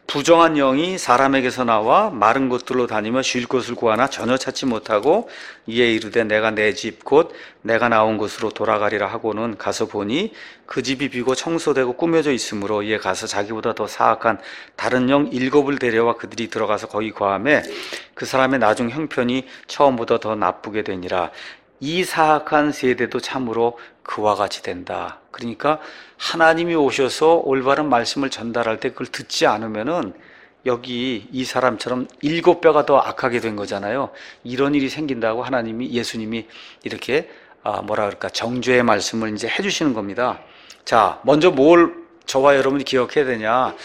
부정한 영이 사람에게서 나와 마른 곳들로 다니며 쉴 곳을 구하나 전혀 찾지 못하고 이에 이르되 내가 내 집 곧 내가 나온 곳으로 돌아가리라 하고는 가서 보니 그 집이 비고 청소되고 꾸며져 있으므로 이에 가서 자기보다 더 사악한 다른 영 일곱을 데려와 그들이 들어가서 거기 거하매 그 사람의 나중 형편이 처음보다 더 나쁘게 되니라. 이 사악한 세대도 참으로 그와 같이 된다. 그러니까 하나님이 오셔서 올바른 말씀을 전달할 때 그걸 듣지 않으면은 여기 이 사람처럼 일곱 배가 더 악하게 된 거잖아요. 이런 일이 생긴다고 하나님이, 예수님이 이렇게 아 뭐라 그럴까 정죄의 말씀을 이제 해주시는 겁니다. 자, 먼저 뭘 저와 여러분이 기억해야 되냐?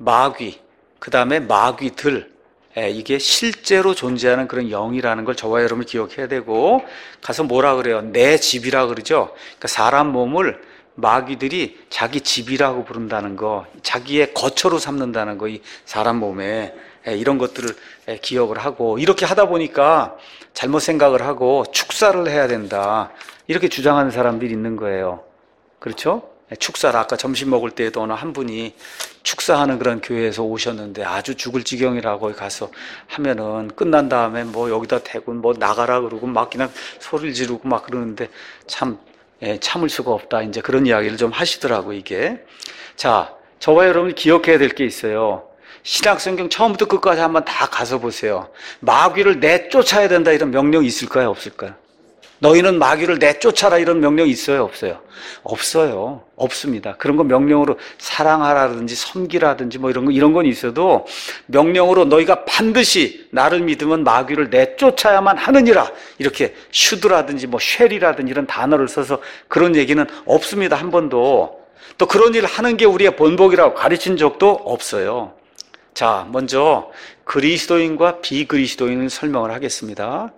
마귀, 그 다음에 마귀들, 이게 실제로 존재하는 그런 영이라는 걸 저와 여러분이 기억해야 되고, 가서 뭐라 그래요? 내 집이라 그러죠. 그러니까 사람 몸을 마귀들이 자기 집이라고 부른다는 거, 자기의 거처로 삼는다는 거, 이 사람 몸에 이런 것들을 기억을 하고, 이렇게 하다 보니까 잘못 생각을 하고 축사를 해야 된다, 이렇게 주장하는 사람들이 있는 거예요. 그렇죠? 축사를 아까 점심 먹을 때에도 어느 한 분이 축사하는 그런 교회에서 오셨는데 아주 죽을 지경이라고 가서 하면은 끝난 다음에 뭐 여기다 대고 뭐 나가라 그러고 막 그냥 소리를 지르고 막 그러는데 참 예, 참을 수가 없다, 이제 그런 이야기를 좀 하시더라고. 이게 자, 저와 여러분이 기억해야 될 게 있어요. 신약성경 처음부터 끝까지 한번 다 가서 보세요. 마귀를 내쫓아야 된다 이런 명령이 있을까요, 없을까요? 너희는 마귀를 내쫓아라 이런 명령 있어요, 없어요? 없어요. 없습니다. 그런 거 명령으로 사랑하라든지 섬기라든지 뭐 이런 거, 이런 건 있어도 명령으로 너희가 반드시 나를 믿으면 마귀를 내쫓아야만 하느니라, 이렇게 슈드라든지 뭐 쉘이라든지 이런 단어를 써서 그런 얘기는 없습니다, 한 번도. 또 그런 일을 하는 게 우리의 본보기라고 가르친 적도 없어요. 자, 먼저 그리스도인과 비그리스도인을 설명을 하겠습니다.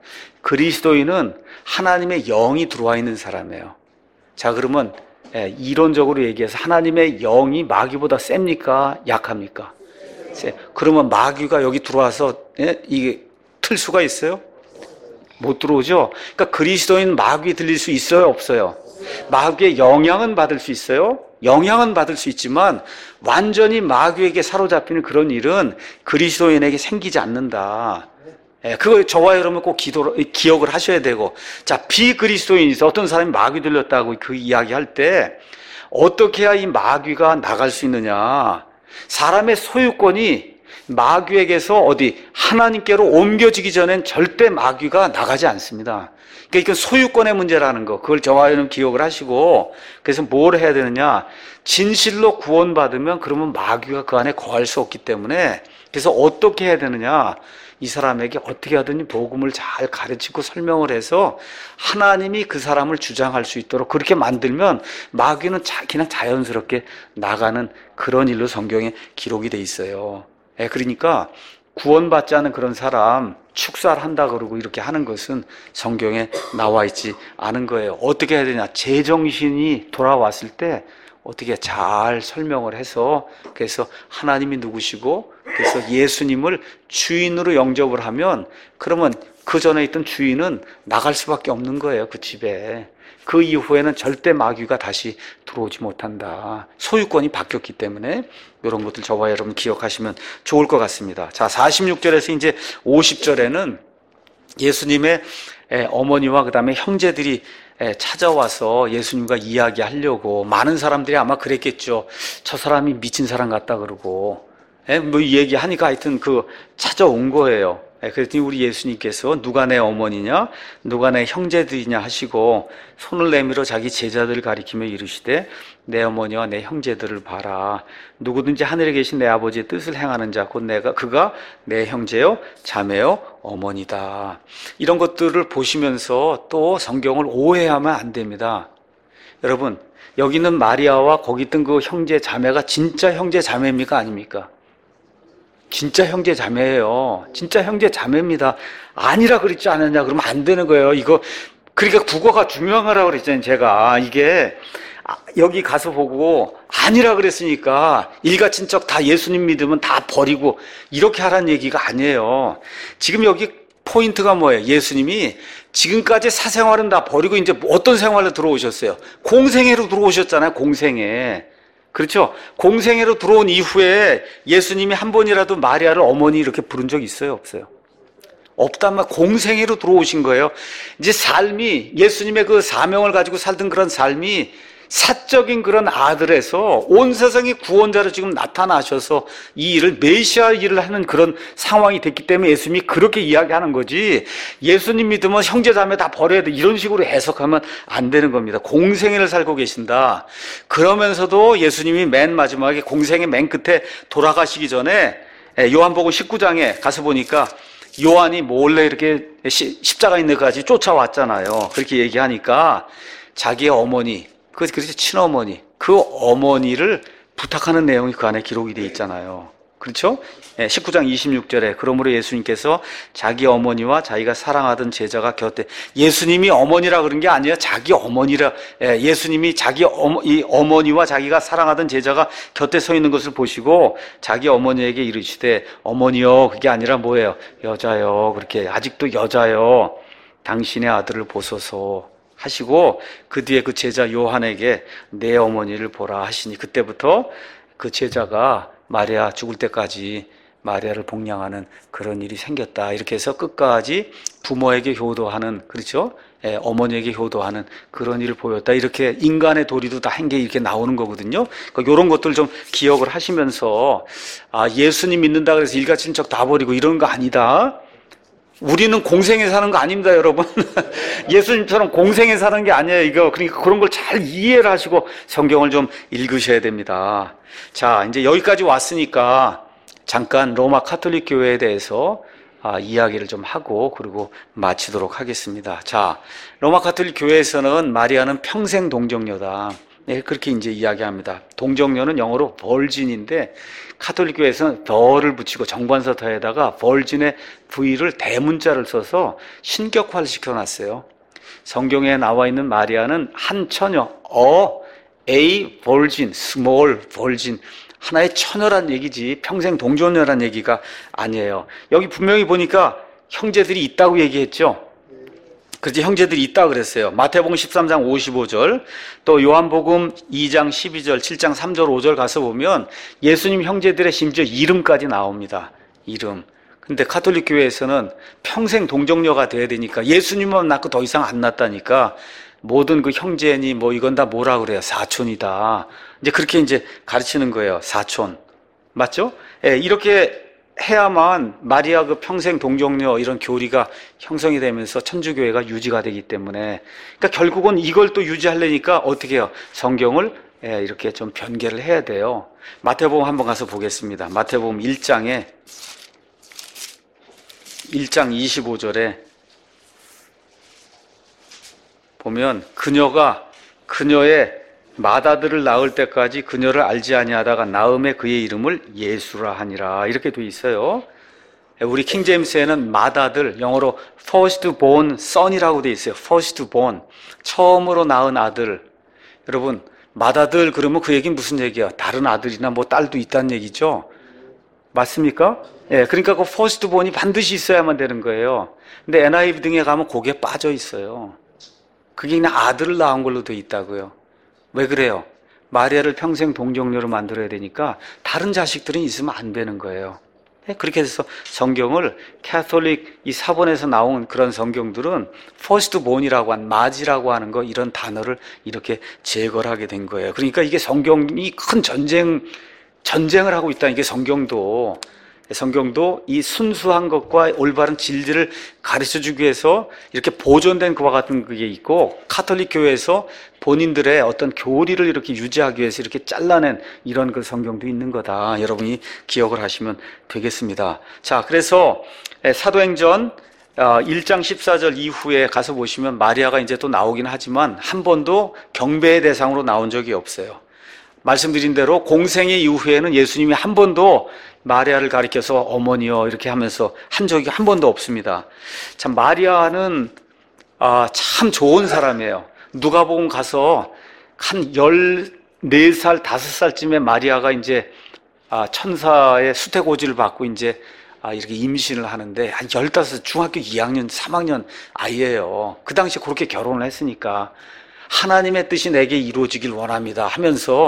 그리스도인은 하나님의 영이 들어와 있는 사람이에요. 자, 그러면 이론적으로 얘기해서 하나님의 영이 마귀보다 셉니까? 약합니까? 세. 그러면 마귀가 여기 들어와서 이게 틀 수가 있어요? 못 들어오죠? 그러니까 그리스도인 마귀 들릴 수 있어요, 없어요? 마귀의 영향은 받을 수 있어요? 영향은 받을 수 있지만 완전히 마귀에게 사로잡히는 그런 일은 그리스도인에게 생기지 않는다. 예, 그거 저와 여러분 꼭 기도, 기억을 하셔야 되고. 자, 비그리스도인에서 어떤 사람이 마귀 들렸다고 그 이야기 할 때 어떻게 해야 이 마귀가 나갈 수 있느냐? 사람의 소유권이 마귀에게서 어디 하나님께로 옮겨지기 전엔 절대 마귀가 나가지 않습니다. 그러니까 이건 소유권의 문제라는 거, 그걸 저와 여러분 기억을 하시고, 그래서 뭘 해야 되느냐? 진실로 구원받으면 그러면 마귀가 그 안에 거할 수 없기 때문에, 그래서 어떻게 해야 되느냐? 이 사람에게 어떻게 하든지 복음을 잘 가르치고 설명을 해서 하나님이 그 사람을 주장할 수 있도록 그렇게 만들면 마귀는 자, 그냥 자연스럽게 나가는 그런 일로 성경에 기록이 돼 있어요. 예, 그러니까 구원받지 않은 그런 사람 축사를 한다 그러고 이렇게 하는 것은 성경에 나와 있지 않은 거예요. 어떻게 해야 되냐? 제정신이 돌아왔을 때 어떻게 잘 설명을 해서, 그래서 하나님이 누구시고, 그래서 예수님을 주인으로 영접을 하면, 그러면 그 전에 있던 주인은 나갈 수밖에 없는 거예요, 그 집에. 그 이후에는 절대 마귀가 다시 들어오지 못한다. 소유권이 바뀌었기 때문에 이런 것들 저와 여러분 기억하시면 좋을 것 같습니다. 자, 사십육 절에서 이제 오십 절에는 예수님의 어머니와 그 다음에 형제들이 찾아와서 예수님과 이야기하려고, 많은 사람들이 아마 그랬겠죠. 저 사람이 미친 사람 같다 그러고, 뭐 얘기하니까 하여튼 그 찾아온 거예요. 그랬더니 우리 예수님께서 누가 내 어머니냐, 누가 내 형제들이냐 하시고 손을 내밀어 자기 제자들을 가리키며 이르시되 내 어머니와 내 형제들을 봐라. 누구든지 하늘에 계신 내 아버지의 뜻을 행하는 자 곧 내가 그가 내 형제요 자매요 어머니다. 이런 것들을 보시면서 또 성경을 오해하면 안 됩니다. 여러분, 여기 있는 마리아와 거기 있던 그 형제 자매가 진짜 형제 자매입니까, 아닙니까? 진짜 형제 자매예요. 진짜 형제 자매입니다. 아니라 그랬지 않았냐 그러면 안 되는 거예요. 이거 그러니까 국어가 중요하라고 그랬잖아요. 제가 이게 여기 가서 보고 아니라 그랬으니까 일가친척 다 예수님 믿으면 다 버리고 이렇게 하라는 얘기가 아니에요. 지금 여기 포인트가 뭐예요? 예수님이 지금까지 사생활은 다 버리고 이제 어떤 생활로 들어오셨어요? 공생애로 들어오셨잖아요. 공생애. 그렇죠? 공생애로 들어온 이후에 예수님이 한 번이라도 마리아를 어머니 이렇게 부른 적 있어요? 없어요? 없단 말, 공생애로 들어오신 거예요. 이제 삶이, 예수님의 그 사명을 가지고 살던 그런 삶이 사적인 그런 아들에서 온 세상의 구원자로 지금 나타나셔서 이 일을, 메시아 일을 하는 그런 상황이 됐기 때문에 예수님이 그렇게 이야기하는 거지, 예수님 믿으면 형제 자매 다 버려야 돼, 이런 식으로 해석하면 안 되는 겁니다. 공생애를 살고 계신다. 그러면서도 예수님이 맨 마지막에 공생애 맨 끝에 돌아가시기 전에 요한복음 십구 장에 가서 보니까 요한이 몰래 이렇게 십자가 있는 데까지 쫓아왔잖아요. 그렇게 얘기하니까 자기의 어머니, 그, 그렇죠. 친어머니. 그 어머니를 부탁하는 내용이 그 안에 기록이 되어 있잖아요. 그렇죠? 십구 장 이십육 절에 그러므로 예수님께서 자기 어머니와 자기가 사랑하던 제자가 곁에, 예수님이 어머니라 그런 게 아니라 자기 어머니라, 예수님이 자기 어머, 이 어머니와 자기가 사랑하던 제자가 곁에 서 있는 것을 보시고 자기 어머니에게 이르시되, 어머니요, 그게 아니라 뭐예요? 여자요. 그렇게, 아직도 여자요. 당신의 아들을 보소서 하시고 그 뒤에 그 제자 요한에게 내 어머니를 보라 하시니, 그때부터 그 제자가 마리아 죽을 때까지 마리아를 복양하는 그런 일이 생겼다. 이렇게 해서 끝까지 부모에게 효도하는, 그렇죠? 예, 어머니에게 효도하는 그런 일을 보였다. 이렇게 인간의 도리도 다 한 게 이렇게 나오는 거거든요. 그러니까 이런 것들 좀 기억을 하시면서, 아, 예수님 믿는다 그래서 일가친척 다 버리고 이런 거 아니다. 우리는 공생에 사는 거 아닙니다, 여러분. 예수님처럼 공생에 사는 게 아니에요, 이거. 그러니까 그런 걸 잘 이해를 하시고 성경을 좀 읽으셔야 됩니다. 자, 이제 여기까지 왔으니까 잠깐 로마 카톨릭 교회에 대해서 아, 이야기를 좀 하고 그리고 마치도록 하겠습니다. 자, 로마 카톨릭 교회에서는 마리아는 평생 동정녀다. 네, 그렇게 이제 이야기합니다. 동정녀는 영어로 벌진인데 카톨릭 교회에서는 더를 붙이고 정관사 더에다가 벌진의 V를 대문자를 써서 신격화를 시켜놨어요. 성경에 나와 있는 마리아는 한 처녀, 어, a virgin, small virgin, 하나의 처녀란 얘기지 평생 동정녀란 얘기가 아니에요. 여기 분명히 보니까 형제들이 있다고 얘기했죠. 그렇지, 형제들이 있다고 그랬어요. 마태복음 십삼 장 오십오 절, 또 요한복음 이 장 십이 절, 칠 장 삼 절, 오 절 가서 보면 예수님 형제들의 심지어 이름까지 나옵니다. 이름. 근데 카톨릭 교회에서는 평생 동정녀가 돼야 되니까 예수님만 낳고 더 이상 안 낳다니까 모든 그 형제니 뭐 이건 다 뭐라 그래요? 사촌이다. 이제 그렇게 이제 가르치는 거예요. 사촌. 맞죠? 예, 이렇게 해야만 마리아 그 평생 동정녀 이런 교리가 형성이 되면서 천주교회가 유지가 되기 때문에, 그러니까 결국은 이걸 또 유지하려니까 어떻게 해요? 성경을 예, 이렇게 좀 변개를 해야 돼요. 마태복음 한번 가서 보겠습니다. 마태복음 일 장에 일 장 이십오 절에 보면 그녀가 그녀의 맏아들을 낳을 때까지 그녀를 알지 아니하다가 낳음에 그의 이름을 예수라 하니라, 이렇게 돼 있어요. 우리 킹제임스에는 맏아들, 영어로 first born son이라고 돼 있어요. first born, 처음으로 낳은 아들. 여러분, 맏아들 그러면 그 얘기는 무슨 얘기야? 다른 아들이나 뭐 딸도 있다는 얘기죠. 맞습니까? 예, 그러니까 그 first born이 반드시 있어야만 되는 거예요. 근데 엔아이브이 등에 가면 그게 빠져 있어요. 그게 그냥 아들을 낳은 걸로 돼 있다고요. 왜 그래요? 마리아를 평생 동정녀로 만들어야 되니까 다른 자식들은 있으면 안 되는 거예요. 그렇게 해서 성경을 캐톨릭 이 사본에서 나온 그런 성경들은 first born이라고 한 마지라고 하는 거, 이런 단어를 이렇게 제거를 하게 된 거예요. 그러니까 이게 성경이 큰 전쟁 전쟁을 하고 있다는 게, 성경도 성경도 이 순수한 것과 올바른 진리를 가르쳐주기 위해서 이렇게 보존된 그와 같은 그게 있고, 카톨릭 교회에서 본인들의 어떤 교리를 이렇게 유지하기 위해서 이렇게 잘라낸 이런 그 성경도 있는 거다. 여러분이 기억을 하시면 되겠습니다. 자, 그래서 사도행전 일 장 십사 절 이후에 가서 보시면 마리아가 이제 또 나오긴 하지만 한 번도 경배의 대상으로 나온 적이 없어요. 말씀드린 대로 공생애 이후에는 예수님이 한 번도 마리아를 가리켜서 어머니요 이렇게 하면서 한 적이 한 번도 없습니다. 참 마리아는 아, 참 좋은 사람이에요. 누가복음 가서 한 열네 살, 다섯 살쯤에 마리아가 이제 아, 천사의 수태고지를 받고 이제 아, 이렇게 임신을 하는데 한 열다섯, 중학교 이 학년, 삼 학년 아이예요. 그 당시에 그렇게 결혼을 했으니까 하나님의 뜻이 내게 이루어지길 원합니다 하면서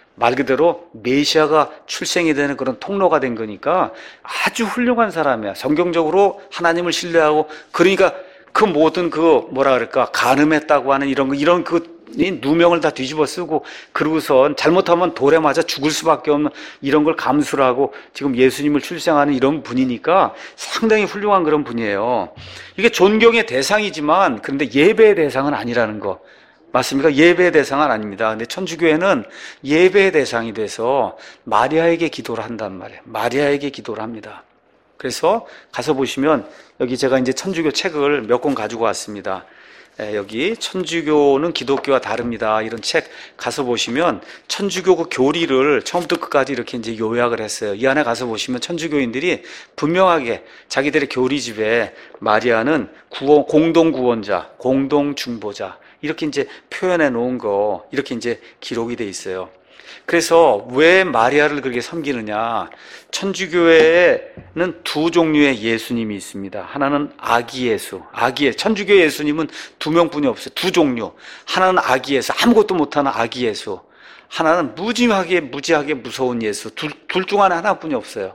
말 그대로 메시아가 출생이 되는 그런 통로가 된 거니까 아주 훌륭한 사람이야. 성경적으로 하나님을 신뢰하고, 그러니까 그 모든 그 뭐라 그럴까 간음했다고 하는 이런 거, 이런 그 누명을 다 뒤집어 쓰고, 그러고선 잘못하면 돌에 맞아 죽을 수밖에 없는 이런 걸 감수를 하고 지금 예수님을 출생하는 이런 분이니까 상당히 훌륭한 그런 분이에요. 이게 존경의 대상이지만 그런데 예배의 대상은 아니라는 거 맞습니까? 예배의 대상은 아닙니다. 근데 천주교회는 예배의 대상이 돼서 마리아에게 기도를 한단 말이에요. 마리아에게 기도를 합니다. 그래서 가서 보시면 여기 제가 이제 천주교 책을 몇 권 가지고 왔습니다. 여기 천주교는 기독교와 다릅니다. 이런 책 가서 보시면 천주교 그 교리를 처음부터 끝까지 이렇게 이제 요약을 했어요. 이 안에 가서 보시면 천주교인들이 분명하게 자기들의 교리집에 마리아는 구원, 공동 구원자, 공동 중보자 이렇게 이제 표현해 놓은 거 이렇게 이제 기록이 돼 있어요. 그래서 왜 마리아를 그렇게 섬기느냐? 천주교회에는 두 종류의 예수님이 있습니다. 하나는 아기 예수, 아기 예수. 천주교 예수님은 두 명뿐이 없어요. 두 종류. 하나는 아기 예수, 아무것도 못하는 아기 예수. 하나는 무지하게 무지하게 무서운 예수. 둘, 둘 중 하나 하나뿐이 없어요.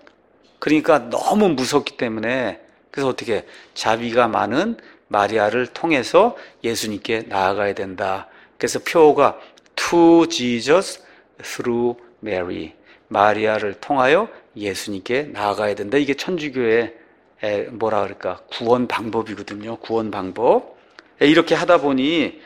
그러니까 너무 무섭기 때문에 그래서 어떻게 자비가 많은 마리아를 통해서 예수님께 나아가야 된다. 그래서 표어가 To Jesus through Mary. 마리아를 통하여 예수님께 나아가야 된다. 이게 천주교의 뭐라 그럴까 구원 방법이거든요. 구원 방법. 이렇게 하다 보니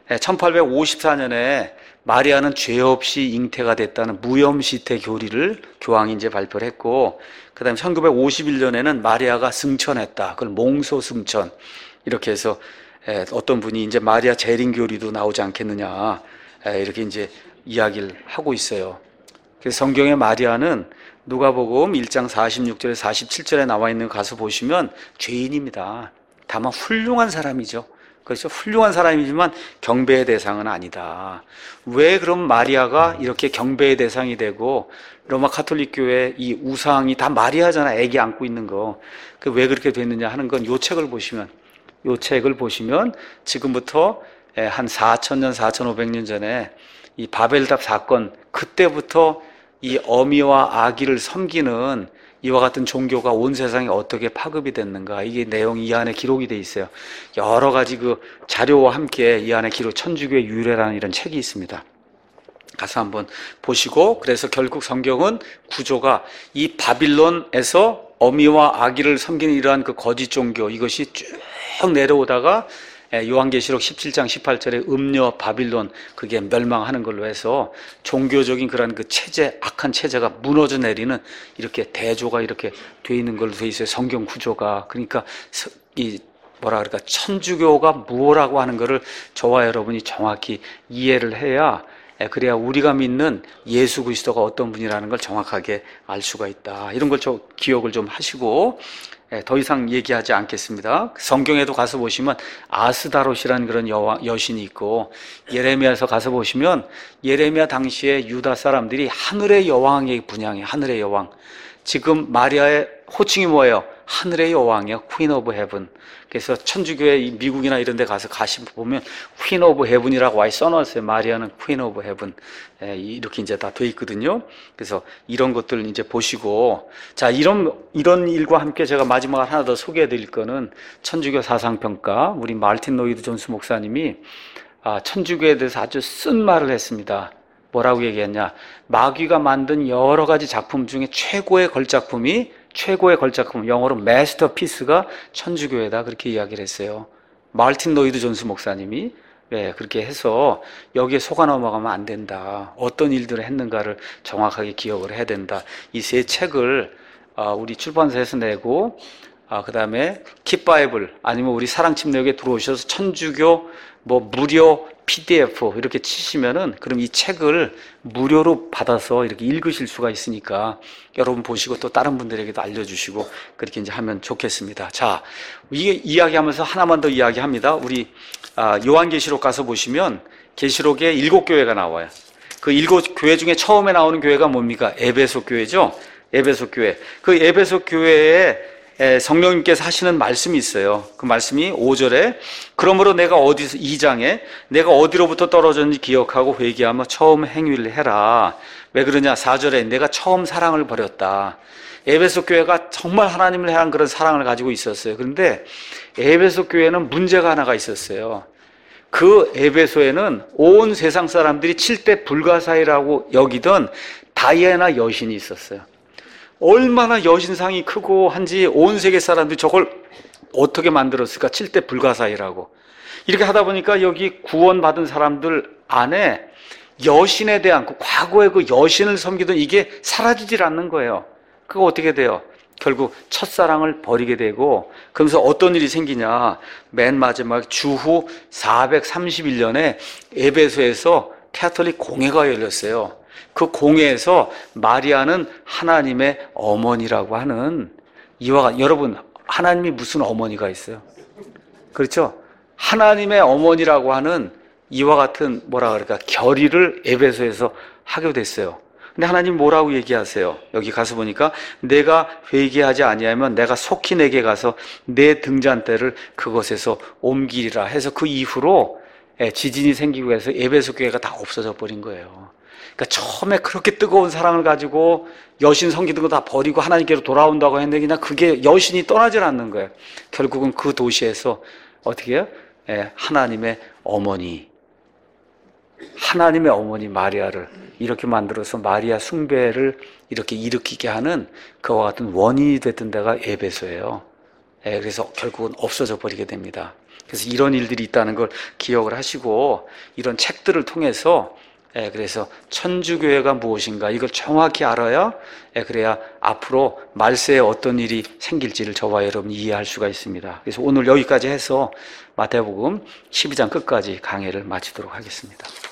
천팔백오십사 년에 마리아는 죄 없이 잉태가 됐다는 무염시태 교리를 교황이 이제 발표를 했고, 그 다음에 천구백오십일 년에는 마리아가 승천했다. 그걸 몽소 승천. 이렇게 해서 어떤 분이 이제 마리아 재림 교리도 나오지 않겠느냐. 이렇게 이제 이야기를 하고 있어요. 그래서 성경의 마리아는 누가복음 일 장 사십육 절에 사십칠 절에 나와 있는 거 가서 보시면 죄인입니다. 다만 훌륭한 사람이죠. 그렇죠? 훌륭한 사람이지만 경배의 대상은 아니다. 왜 그럼 마리아가 이렇게 경배의 대상이 되고 로마 카톨릭 교회 이 우상이 다 마리아잖아. 애기 안고 있는 거. 그 왜 그렇게 됐느냐 하는 건 요 책을 보시면 요 책을 보시면 지금부터 한 사천 년, 사천오백 년 전에 이 바벨탑 사건, 그때부터 이 어미와 아기를 섬기는 이와 같은 종교가 온 세상에 어떻게 파급이 됐는가, 이게 내용이 이 안에 기록이 돼 있어요. 여러 가지 그 자료와 함께 이 안에 기록, 천주교의 유래라는 이런 책이 있습니다. 가서 한번 보시고, 그래서 결국 성경은 구조가 이 바빌론에서 어미와 아기를 섬기는 이러한 그 거짓 종교, 이것이 쭉 내려오다가 요한계시록 십칠 장 십팔 절에 음녀 바빌론, 그게 멸망하는 걸로 해서 종교적인 그런 그 체제, 악한 체제가 무너져 내리는 이렇게 대조가 이렇게 돼 있는 걸로 돼 있어요. 성경 구조가. 그러니까 이 뭐라 그럴까 천주교가 무엇라고 하는 거를 저와 여러분이 정확히 이해를 해야, 그래야 우리가 믿는 예수 그리스도가 어떤 분이라는 걸 정확하게 알 수가 있다. 이런 걸 좀 기억을 좀 하시고, 더 이상 얘기하지 않겠습니다. 성경에도 가서 보시면 아스다롯이라는 그런 여왕, 여신이 있고, 예레미야에서 가서 보시면 예레미야 당시에 유다 사람들이 하늘의 여왕의 분양이에요. 하늘의 여왕. 지금 마리아의 호칭이 뭐예요? 하늘의 여왕이요. Queen of Heaven. 그래서 천주교회 미국이나 이런 데 가서 가시 보면 Queen of Heaven이라고 와이 써놨어요. 마리아는 Queen of Heaven. 이렇게 이제 다 돼 있거든요. 그래서 이런 것들 이제 보시고, 자, 이런, 이런 일과 함께 제가 마지막으로 하나 더 소개해 드릴 거는 천주교 사상평가, 우리 마르틴 로이드 존스 목사님이 아, 천주교에 대해서 아주 쓴 말을 했습니다. 뭐라고 얘기했냐? 마귀가 만든 여러 가지 작품 중에 최고의 걸작품이, 최고의 걸작품, 영어로 마스터피스가 천주교회다, 그렇게 이야기를 했어요. 마르틴 로이드 존스 목사님이. 네, 그렇게 해서 여기에 속아 넘어가면 안 된다. 어떤 일들을 했는가를 정확하게 기억을 해야 된다. 이 세 책을 우리 출판사에서 내고, 그 다음에 킵바이블, 아니면 우리 사랑침례교에 들어오셔서 천주교 뭐 무료 피디에프 이렇게 치시면은, 그럼 이 책을 무료로 받아서 이렇게 읽으실 수가 있으니까 여러분 보시고 또 다른 분들에게도 알려주시고 그렇게 이제 하면 좋겠습니다. 자, 이게 이야기하면서 하나만 더 이야기합니다. 우리 요한계시록 가서 보시면 계시록에 일곱 교회가 나와요. 그 일곱 교회 중에 처음에 나오는 교회가 뭡니까? 에베소 교회죠. 에베소 교회. 그 에베소 교회에 성령님께서 하시는 말씀이 있어요. 그 말씀이 오 절에 그러므로 내가 어디서 이 장에 내가 어디로부터 떨어졌는지 기억하고 회개하며 처음 행위를 해라. 왜 그러냐? 사 절에 내가 처음 사랑을 버렸다. 에베소 교회가 정말 하나님을 향한 그런 사랑을 가지고 있었어요. 그런데 에베소 교회는 문제가 하나가 있었어요. 그 에베소에는 온 세상 사람들이 칠대 불가사의라고 여기던 다이애나 여신이 있었어요. 얼마나 여신상이 크고 한지 온 세계 사람들이 저걸 어떻게 만들었을까? 칠대 불가사의라고. 이렇게 하다 보니까 여기 구원받은 사람들 안에 여신에 대한 그 과거의 그 여신을 섬기던 이게 사라지질 않는 거예요. 그거 어떻게 돼요? 결국 첫사랑을 버리게 되고, 그러면서 어떤 일이 생기냐? 맨 마지막 주후 사백삼십일 년에 에베소에서 캐톨릭 공회가 열렸어요. 그 공회에서 마리아는 하나님의 어머니라고 하는, 이와 같은, 여러분, 하나님이 무슨 어머니가 있어요? 그렇죠? 하나님의 어머니라고 하는 이와 같은 뭐라 그럴까? 결의를 에베소에서 하게 됐어요. 근데 하나님 뭐라고 얘기하세요? 여기 가서 보니까 내가 회개하지 아니하면 내가 속히 내게 가서 내 등잔대를 그것에서 옮기리라 해서 그 이후로 지진이 생기고 해서 에베소 교회가 다 없어져 버린 거예요. 그러니까 처음에 그렇게 뜨거운 사랑을 가지고 여신 섬기던 거 다 버리고 하나님께로 돌아온다고 했는데 그냥 그게 여신이 떠나질 않는 거예요. 결국은 그 도시에서 어떻게 해요? 하나님의 어머니, 하나님의 어머니 마리아를 이렇게 만들어서 마리아 숭배를 이렇게 일으키게 하는 그와 같은 원인이 됐던 데가 에베소예요. 그래서 결국은 없어져 버리게 됩니다. 그래서 이런 일들이 있다는 걸 기억을 하시고 이런 책들을 통해서 그래서 천주교회가 무엇인가 이걸 정확히 알아야 그래야 앞으로 말세에 어떤 일이 생길지를 저와 여러분이 이해할 수가 있습니다. 그래서 오늘 여기까지 해서 마태복음 십이 장 끝까지 강해를 마치도록 하겠습니다.